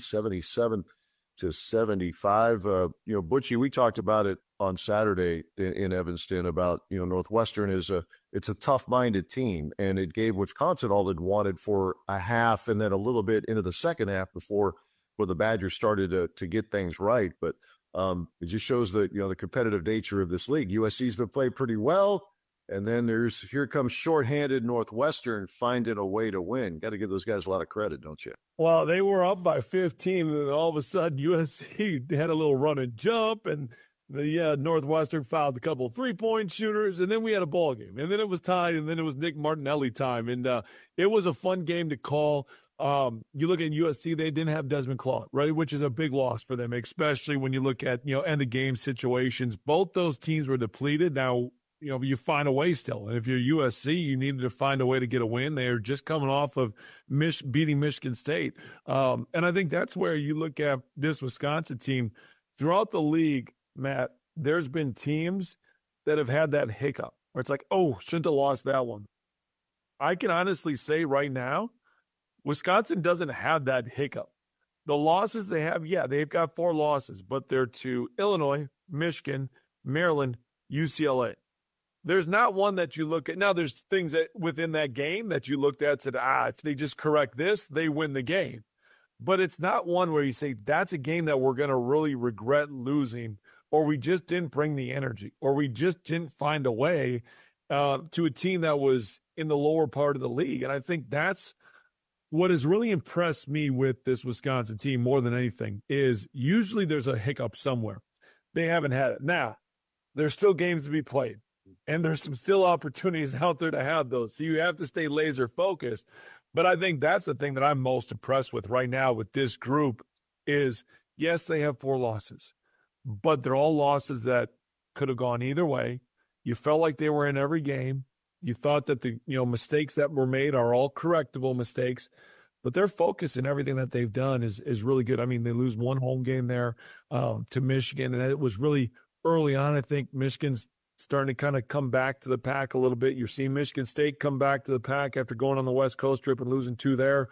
S10: 77-75. Butchie, we talked about it on Saturday in Evanston about, Northwestern it's a tough-minded team, and it gave Wisconsin all it wanted for a half and then a little bit into the second half before the Badgers started to get things right. But it just shows that, the competitive nature of this league. USC's been playing pretty well, and then here comes shorthanded Northwestern finding a way to win. Got to give those guys a lot of credit, don't you?
S5: Well, they were up by 15, and all of a sudden USC had a little run and jump, and the Northwestern fouled a couple of three-point shooters, and then we had a ball game. And then it was tied, and then it was Nick Martinelli time. And it was a fun game to call. You look at USC, they didn't have Desmond Claude, right, which is a big loss for them, especially when you look at, end-of-game situations. Both those teams were depleted. Now, you find a way still. And if you're USC, you needed to find a way to get a win. They are just coming off of beating Michigan State. And I think that's where you look at this Wisconsin team. Throughout the league, Matt, there's been teams that have had that hiccup where it's like, oh, shouldn't have lost that one. I can honestly say right now, Wisconsin doesn't have that hiccup. The losses they have, they've got 4 losses, but they're to Illinois, Michigan, Maryland, UCLA. There's not one that you look at. Now, there's things that within that game that you looked at and said, if they just correct this, they win the game. But it's not one where you say that's a game that we're going to really regret losing, or we just didn't bring the energy, or we just didn't find a way to a team that was in the lower part of the league. And I think that's what has really impressed me with this Wisconsin team more than anything is usually there's a hiccup somewhere. They haven't had it. Now, there's still games to be played, and there's some still opportunities out there to have those. So you have to stay laser focused. But I think that's the thing that I'm most impressed with right now with this group is, yes, they have 4 losses, but they're all losses that could have gone either way. You felt like they were in every game. You thought that the mistakes that were made are all correctable mistakes, but their focus and everything that they've done is really good. I mean, they lose one home game there to Michigan, and it was really early on. I think Michigan's starting to kind of come back to the pack a little bit. You're seeing Michigan State come back to the pack after going on the West Coast trip and losing 2 there.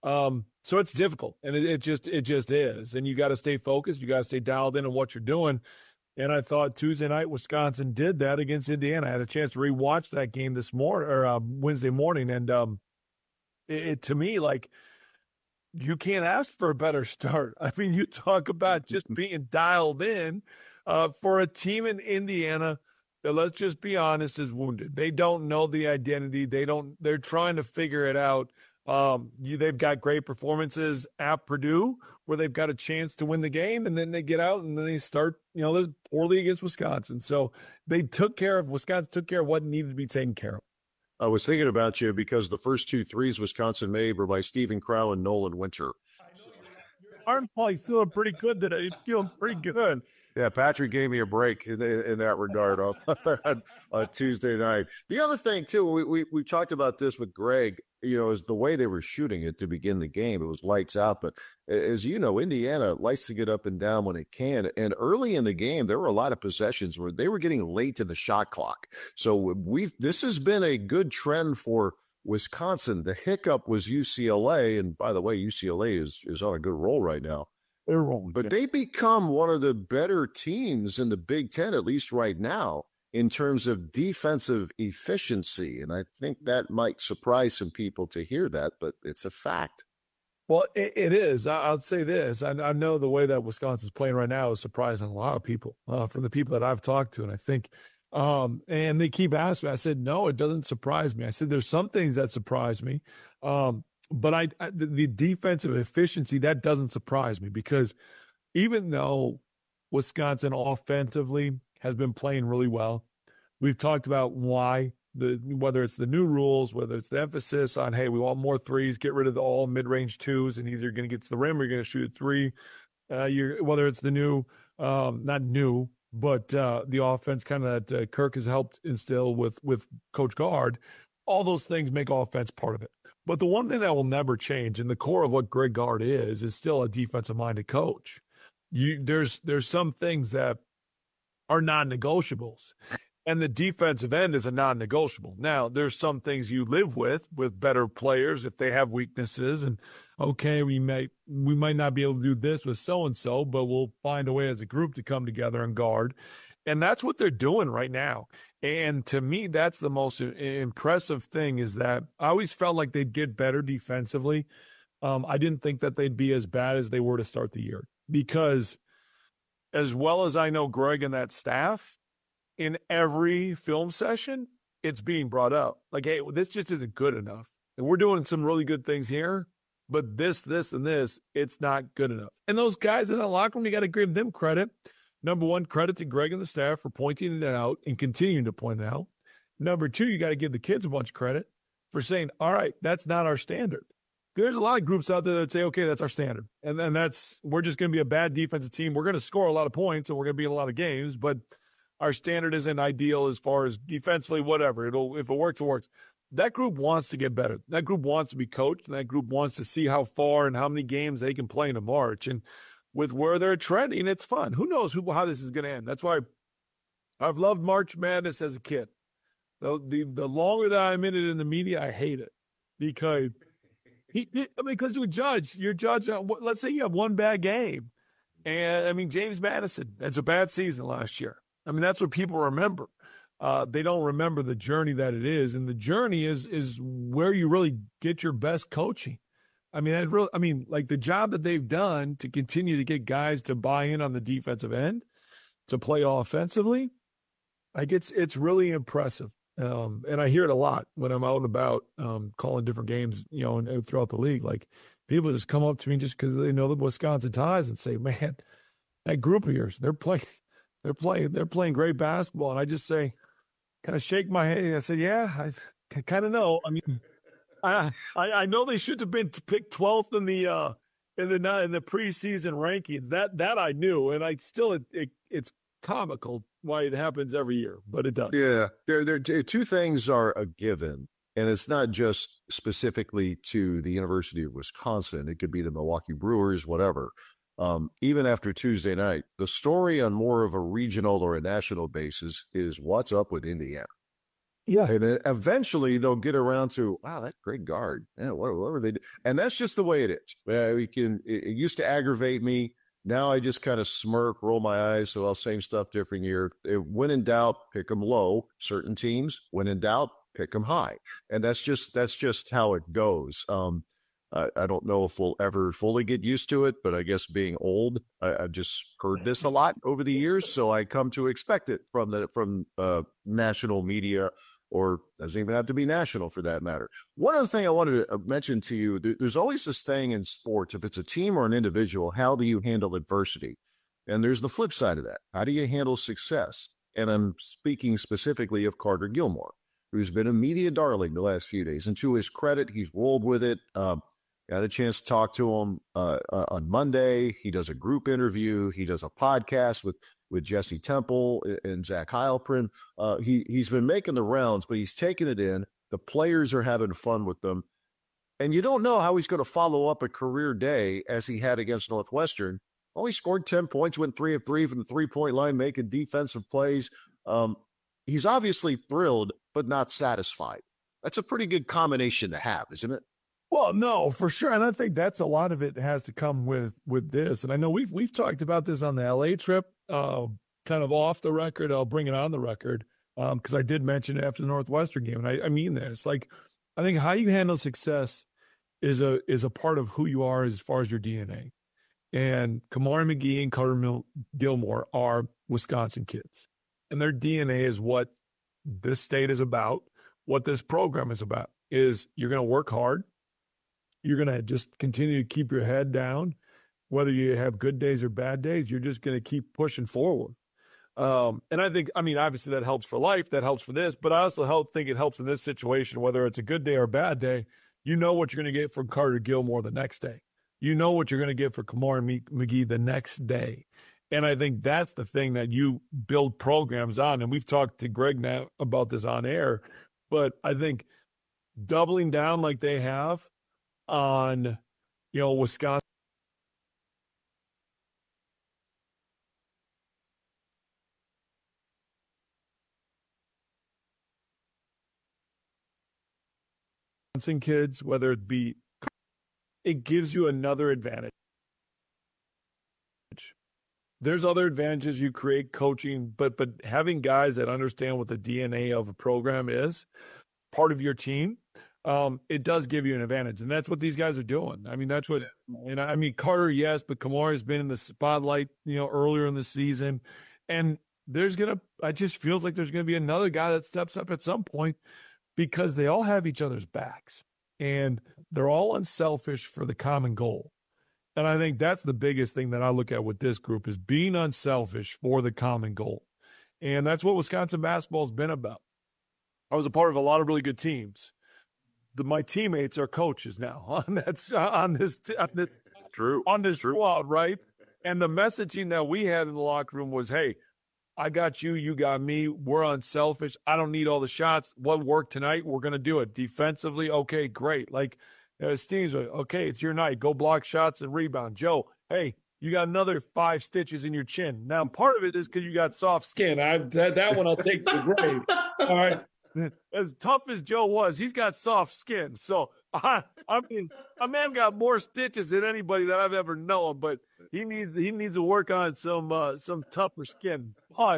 S5: So it's difficult, and it just is. And you got to stay focused. You got to stay dialed in on what you're doing. And I thought Tuesday night Wisconsin did that against Indiana. I had a chance to rewatch that game this morning or Wednesday morning, and to me, like, you can't ask for a better start. I mean, you talk about just being dialed in for a team in Indiana that, let's just be honest, is wounded. They don't know the identity. They're trying to figure it out. They've got great performances at Purdue where they've got a chance to win the game, and then they get out and then they start, poorly against Wisconsin. So Wisconsin took care of what needed to be taken care of.
S10: I was thinking about you because the first 2 threes Wisconsin made were by Stephen Crow and Nolan Winter.
S5: Arm Play's feeling pretty good today. He's feeling pretty good.
S10: Yeah, Patrick gave me a break in that regard on Tuesday night. The other thing, too, we talked about this with Greg, is the way they were shooting it to begin the game. It was lights out. But as you know, Indiana likes to get up and down when it can. And early in the game, there were a lot of possessions where they were getting late in the shot clock. So this has been a good trend for Wisconsin. The hiccup was UCLA. And by the way, UCLA is on a good roll right now.
S5: They're rolling.
S10: But they become one of the better teams in the Big Ten, at least right now, in terms of defensive efficiency. And I think that might surprise some people to hear that, but it's a fact.
S5: Well, it is. I'll say this. I know the way that Wisconsin's playing right now is surprising a lot of people, from the people that I've talked to. And I think, and they keep asking me. I said, no, it doesn't surprise me. I said, there's some things that surprise me. But the defensive efficiency, that doesn't surprise me, because even though Wisconsin offensively has been playing really well, we've talked about why, whether it's the new rules, whether it's the emphasis on, hey, we want more threes, get rid of all mid-range twos, and either you're going to get to the rim or you're going to shoot a three. Whether it's the new, not new, but the offense kind of that Kirk has helped instill with Coach Gard. All those things make offense part of it. But the one thing that will never change, and the core of what Greg Gard is still a defensive-minded coach. There's some things that are non-negotiables, and the defensive end is a non-negotiable. Now, there's some things you live with better players if they have weaknesses, and okay, we might not be able to do this with so-and-so, but we'll find a way as a group to come together and guard. And that's what they're doing right now. And to me, that's the most impressive thing, is that I always felt like they'd get better defensively. I didn't think that they'd be as bad as they were to start the year, because as well as I know Greg and that staff, in every film session, it's being brought up. Like, hey, this just isn't good enough. And we're doing some really good things here, but this, and this, it's not good enough. And those guys in that locker room, you got to give them credit. Number one, credit to Greg and the staff for pointing it out and continuing to point it out. Number two, you got to give the kids a bunch of credit for saying, all right, that's not our standard. There's a lot of groups out there that say, okay, that's our standard. And then we're just going to be a bad defensive team. We're going to score a lot of points and we're going to be in a lot of games, but our standard isn't ideal as far as defensively, whatever. If it works, it works. That group wants to get better. That group wants to be coached, and that group wants to see how far and how many games they can play in a March. And with where they're trending, it's fun. Who knows how this is going to end? That's why I've loved March Madness as a kid. The longer that I'm in it in the media, I hate it, because because you're judge. Let's say you have one bad game, and James Madison. It's a bad season last year. That's what people remember. They don't remember the journey that it is, and the journey is where you really get your best coaching. Like the job that they've done to continue to get guys to buy in on the defensive end, to play offensively, like it's really impressive. And I hear it a lot when I'm out and about, calling different games, and throughout the league. Like, people just come up to me just because they know the Wisconsin ties and say, "Man, that group of yours, they're playing great basketball." And I just say, kind of shake my head. I said, "Yeah, I kind of know. I know they should have been picked 12th in the preseason rankings. That I knew, and it's comical why it happens every year, but it does."
S10: Yeah, there two things are a given, and it's not just specifically to the University of Wisconsin. It could be the Milwaukee Brewers, whatever. Even after Tuesday night, the story on more of a regional or a national basis is what's up with Indiana.
S5: Yeah.
S10: And then eventually they'll get around to, wow, that great guard. Yeah, what were they doing? And that's just the way it is. It used to aggravate me. Now I just kind of smirk, roll my eyes. So same stuff, different year. When in doubt, pick them low. Certain teams, when in doubt, pick them high. And that's just how it goes. I don't know if we'll ever fully get used to it, but I guess being old, I've just heard this a lot over the years, so I come to expect it from national media, or doesn't even have to be national for that matter. One other thing I wanted to mention to you, there's always this thing in sports, if it's a team or an individual, how do you handle adversity? And there's the flip side of that. How do you handle success? And I'm speaking specifically of Carter Gilmore, who's been a media darling the last few days. And to his credit, he's rolled with it. Got a chance to talk to him on Monday. He does a group interview. He does a podcast with Jesse Temple and Zach Heilprin. He's been making the rounds, but he's taking it in. The players are having fun with them. And you don't know how he's going to follow up a career day as he had against Northwestern. He scored 10 points, went 3 of 3 from the three-point line, making defensive plays. He's obviously thrilled, but not satisfied. That's a pretty good combination to have, isn't it?
S5: Well, no, for sure. And I think that's a lot of it has to come with this. And I know we've talked about this on the LA trip, kind of off the record. I'll bring it on the record because I did mention it after the Northwestern game. And I mean this. Like, I think how you handle success is a part of who you are as far as your DNA. And Kamari McGee and Carter Gilmore are Wisconsin kids. And their DNA is what this state is about, what this program is about, is you're going to work hard. You're going to just continue to keep your head down. Whether you have good days or bad days, you're just going to keep pushing forward. And I think, obviously that helps for life. That helps for this. But I also think it helps in this situation, whether it's a good day or a bad day. You know what you're going to get from Carter Gilmore the next day. You know what you're going to get for Kamari McGee the next day. And I think that's the thing that you build programs on. And we've talked to Greg now about this on air. But I think doubling down like they have on, Wisconsin kids, whether it be, it gives you another advantage. There's other advantages you create coaching, but having guys that understand what the DNA of a program is, part of your team, it does give you an advantage. And that's what these guys are doing. That's what, Carter, yes, but Kamari's been in the spotlight, earlier in the season. And I just feels like there's going to be another guy that steps up at some point because they all have each other's backs and they're all unselfish for the common goal. And I think that's the biggest thing that I look at with this group is being unselfish for the common goal. And that's what Wisconsin basketball has been about. I was a part of a lot of really good teams. My teammates are coaches now on this squad, right? And the messaging that we had in the locker room was, hey, I got you, you got me. We're unselfish. I don't need all the shots. What worked tonight, we're going to do it. Defensively, okay, great. Like, Steve's like, okay, it's your night. Go block shots and rebound. Joe, hey, you got another 5 stitches in your chin. Now, part of it is because you got soft skin. That one I'll take to the grave. All right. As tough as Joe was, he's got soft skin. So, a man got more stitches than anybody that I've ever known, but he needs to work on some tougher skin.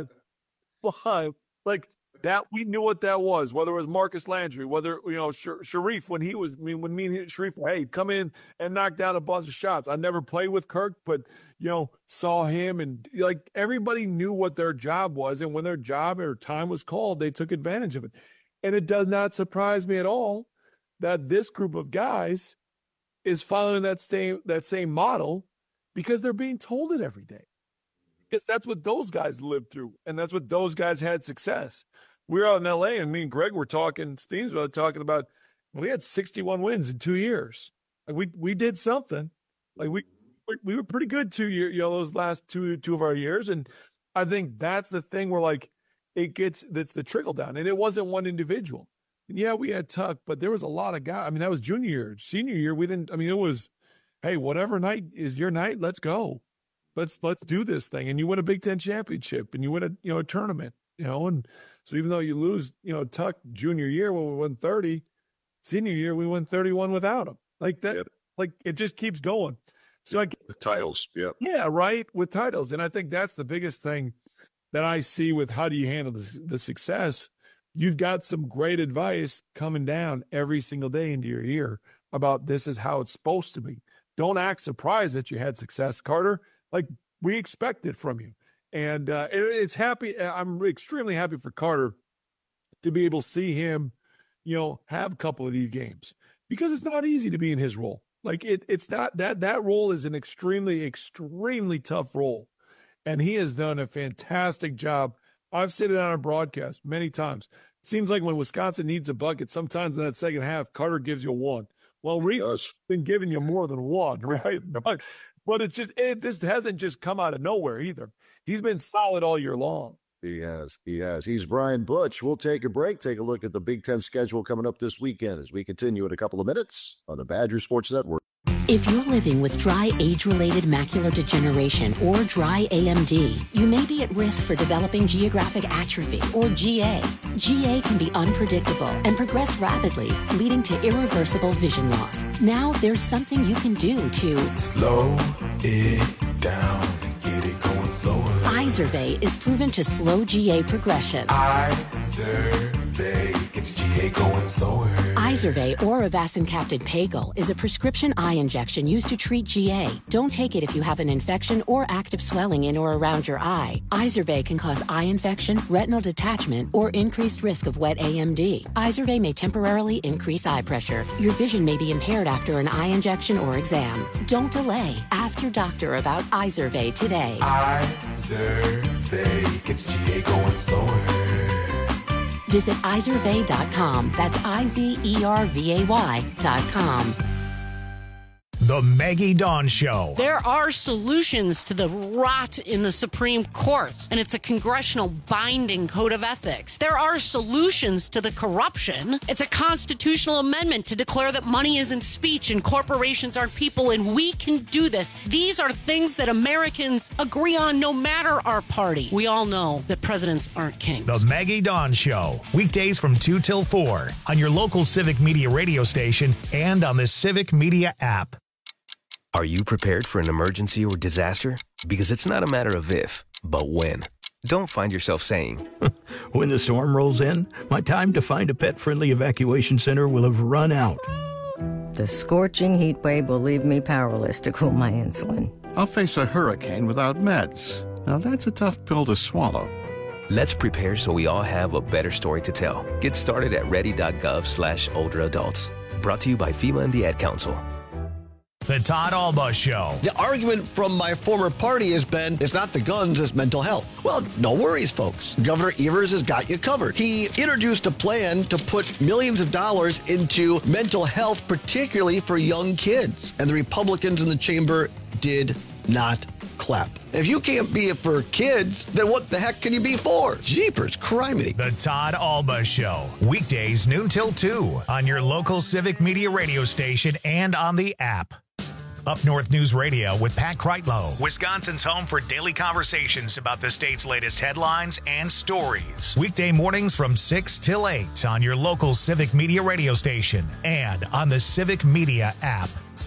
S5: Like that, we knew what that was, whether it was Marcus Landry, whether, Sharif, when me and Sharif, hey, come in and knock down a bunch of shots. I never played with Kirk, but, saw him and like everybody knew what their job was. And when their job or time was called, they took advantage of it. And it does not surprise me at all that this group of guys is following that same model because they're being told it every day. Because that's what those guys lived through. And that's what those guys had success. We were out in LA and me and Greg were talking, Steve's talking about, we had 61 wins in 2 years. Like we did something. Like we were pretty good 2 years, those last two of our years. And I think that's the thing where like that's the trickle down. And it wasn't one individual. And yeah, we had Tuck, but there was a lot of guys. That was junior year. Senior year, we didn't, it was, hey, whatever night is your night, let's go. Let's do this thing. And you win a Big Ten championship and you win a tournament, and so even though you lose, Tuck junior year when we won 30, senior year, we won 31 without him. Like that, yep. Like it just keeps going. So
S10: with titles. Yeah.
S5: Yeah. Right. With titles. And I think that's the biggest thing that I see with how do you handle the success you've got some great advice coming down every single day into your ear about this is how it's supposed to be. Don't act surprised that you had success, Carter. Like, we expect it from you. And it's happy. I'm extremely happy for Carter to be able to see him, have a couple of these games, because it's not easy to be in his role. Like, it's not that role is an extremely, extremely tough role. And he has done a fantastic job. I've said it on our broadcast many times. It seems like when Wisconsin needs a bucket, sometimes in that second half, Carter gives you one. Well, Rico's been giving you more than one, right? But it's just, this hasn't just come out of nowhere either. He's been solid all year long.
S10: He has. He's Brian Butch. We'll take a break, take a look at the Big Ten schedule coming up this weekend as we continue in a couple of minutes on the Badger Sports Network.
S25: If you're living with dry age-related macular degeneration or dry AMD, you may be at risk for developing geographic atrophy or GA. GA can be unpredictable and progress rapidly, leading to irreversible vision loss. Now there's something you can do to
S1: slow it down and get it going slower.
S25: Izervay is proven to slow GA progression.
S1: Izervay gets GA going slower.
S25: Izervay or avacincaptad pagel is a prescription eye injection used to treat GA. Don't take it if you have an infection or active swelling in or around your eye. Izervay can cause eye infection, retinal detachment, or increased risk of wet AMD. Izervay may temporarily increase eye pressure. Your vision may be impaired after an eye injection or exam. Don't delay. Ask your doctor about Izervay today.
S1: Izervay gets GA going slower.
S25: Visit Izervay.com. That's IZERVAY.com.
S6: The Maggie Dawn Show.
S7: There are solutions to the rot in the Supreme Court, and it's a congressional binding code of ethics. There are solutions to the corruption. It's a constitutional amendment to declare that money isn't speech and corporations aren't people, and we can do this. These are things that Americans agree on no matter our party. We all know that presidents aren't kings.
S6: The Maggie Dawn Show. Weekdays from 2 till 4 on your local Civic Media radio station and on the Civic Media app.
S8: Are you prepared for an emergency or disaster? Because it's not a matter of if, but when. Don't find yourself saying,
S9: when the storm rolls in, my time to find a pet-friendly evacuation center will have run out.
S12: The scorching heat wave will leave me powerless to cool my insulin.
S27: I'll face a hurricane without meds. Now that's a tough pill to swallow.
S8: Let's prepare so we all have a better story to tell. Get started at ready.gov/older adults. Brought to you by FEMA and the Ad Council.
S6: The Todd Alba Show.
S28: The argument from my former party has been, it's not the guns, it's mental health. Well, no worries, folks. Governor Evers has got you covered. He introduced a plan to put millions of dollars into mental health, particularly for young kids. And the Republicans in the chamber did not clap. If you can't be it for kids, then what the heck can you be for? Jeepers, criminy.
S6: The Todd Alba Show. Weekdays noon till 2 on your local Civic Media radio station and on the app. Up North News Radio with Pat Kreitlow, Wisconsin's home for daily conversations about the state's latest headlines and stories. Weekday mornings from 6 till 8 on your local Civic Media radio station and on the Civic Media app.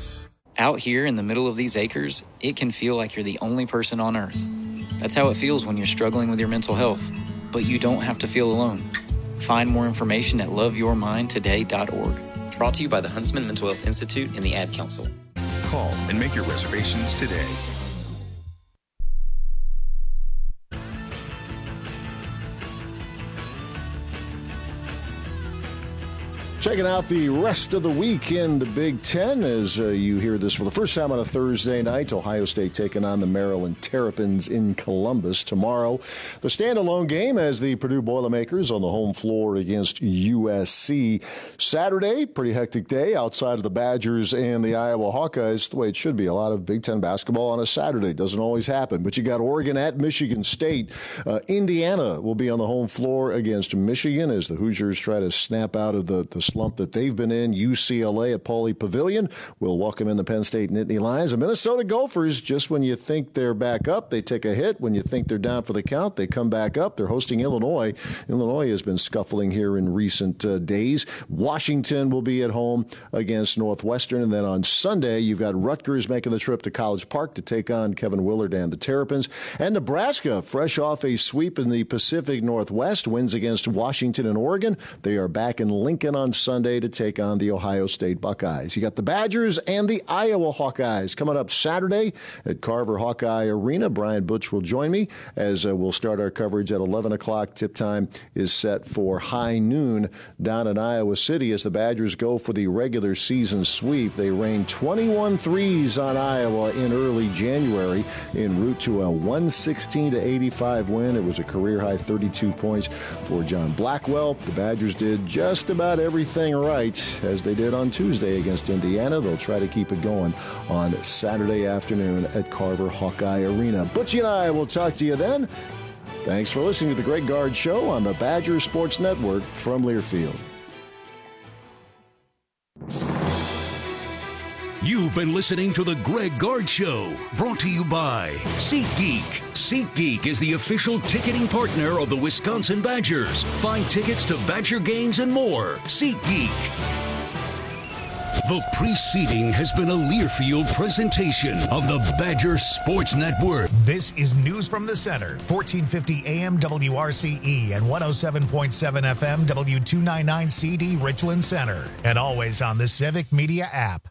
S29: Out here in the middle of these acres, it can feel like you're the only person on Earth. That's how it feels when you're struggling with your mental health. But you don't have to feel alone. Find more information at loveyourmindtoday.org. Brought to you by the Huntsman Mental Health Institute and the Ad Council.
S30: Call and make your reservations today.
S10: Checking out the rest of the week in the Big Ten as you hear this for the first time on a Thursday night. Ohio State taking on the Maryland Terrapins in Columbus tomorrow. The standalone game as the Purdue Boilermakers on the home floor against USC. Saturday, pretty hectic day outside of the Badgers and the Iowa Hawkeyes. The way it should be, a lot of Big Ten basketball on a Saturday. Doesn't always happen, but you got Oregon at Michigan State. Indiana will be on the home floor against Michigan as the Hoosiers try to snap out of the slump that they've been in. UCLA at Pauley Pavilion will welcome in the Penn State Nittany Lions. The Minnesota Gophers, just when you think they're back up, they take a hit. When you think they're down for the count, they come back up. They're hosting Illinois. Illinois has been scuffling here in recent days. Washington will be at home against Northwestern. And then on Sunday, you've got Rutgers making the trip to College Park to take on Kevin Willard and the Terrapins. And Nebraska, fresh off a sweep in the Pacific Northwest, wins against Washington and Oregon. They are back in Lincoln on Sunday to take on the Ohio State Buckeyes. You got the Badgers and the Iowa Hawkeyes coming up Saturday at Carver Hawkeye Arena. Brian Butch will join me as we'll start our coverage at 11 o'clock. Tip time is set for high noon down in Iowa City as the Badgers go for the regular season sweep. They rained 21 threes on Iowa in early January en route to a 116-85 win. It was a career-high 32 points for John Blackwell. The Badgers did just about everything right as they did on Tuesday against Indiana. They'll try to keep it going on Saturday afternoon at Carver Hawkeye Arena. Butchie and I will talk to you then. Thanks for listening to the Greg Gard Show on the Badger Sports Network from Learfield.
S2: You've been listening to the Greg Gard Show, brought to you by SeatGeek. SeatGeek is the official ticketing partner of the Wisconsin Badgers. Find tickets to Badger games and more. SeatGeek. The preceding has been a Learfield presentation of the Badger Sports Network.
S6: This is News from the Center, 1450 AM WRCE and 107.7 FM W299CD Richland Center, and always on the Civic Media app.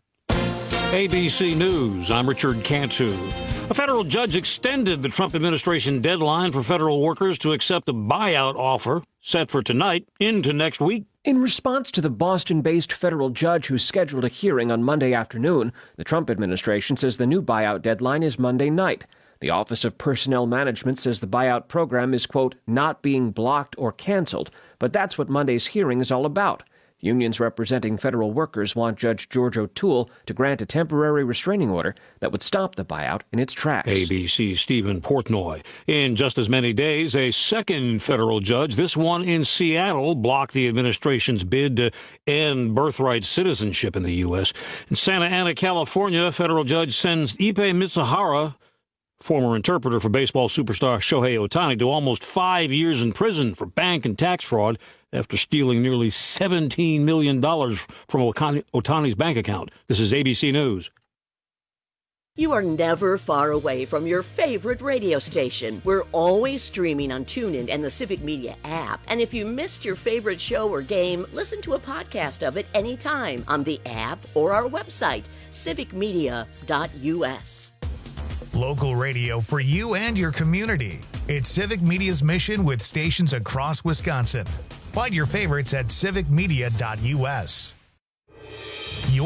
S11: ABC News, I'm Richard Cantu. A federal judge extended the Trump administration deadline for federal workers to accept a buyout offer set for tonight into next week.
S16: In response to the Boston-based federal judge who scheduled a hearing on Monday afternoon, the Trump administration says the new buyout deadline is Monday night. The Office of Personnel Management says the buyout program is, quote, not being blocked or canceled, but that's what Monday's hearing is all about. Unions representing federal workers want Judge George O'Toole to grant a temporary restraining order that would stop the buyout in its tracks.
S11: ABC's Stephen Portnoy. In just as many days, a second federal judge, this one in Seattle, blocked the administration's bid to end birthright citizenship in the U.S. In Santa Ana, California, a federal judge sends Ipe Mitsuhara, former interpreter for baseball superstar Shohei Ohtani, to almost 5 years in prison for bank and tax fraud after stealing nearly $17 million from Ohtani's bank account. This is ABC News.
S19: You are never far away from your favorite radio station. We're always streaming on TuneIn and the Civic Media app. And if you missed your favorite show or game, listen to a podcast of it anytime on the app or our website, civicmedia.us.
S6: Local radio for you and your community. It's Civic Media's mission with stations across Wisconsin. Find your favorites at civicmedia.us.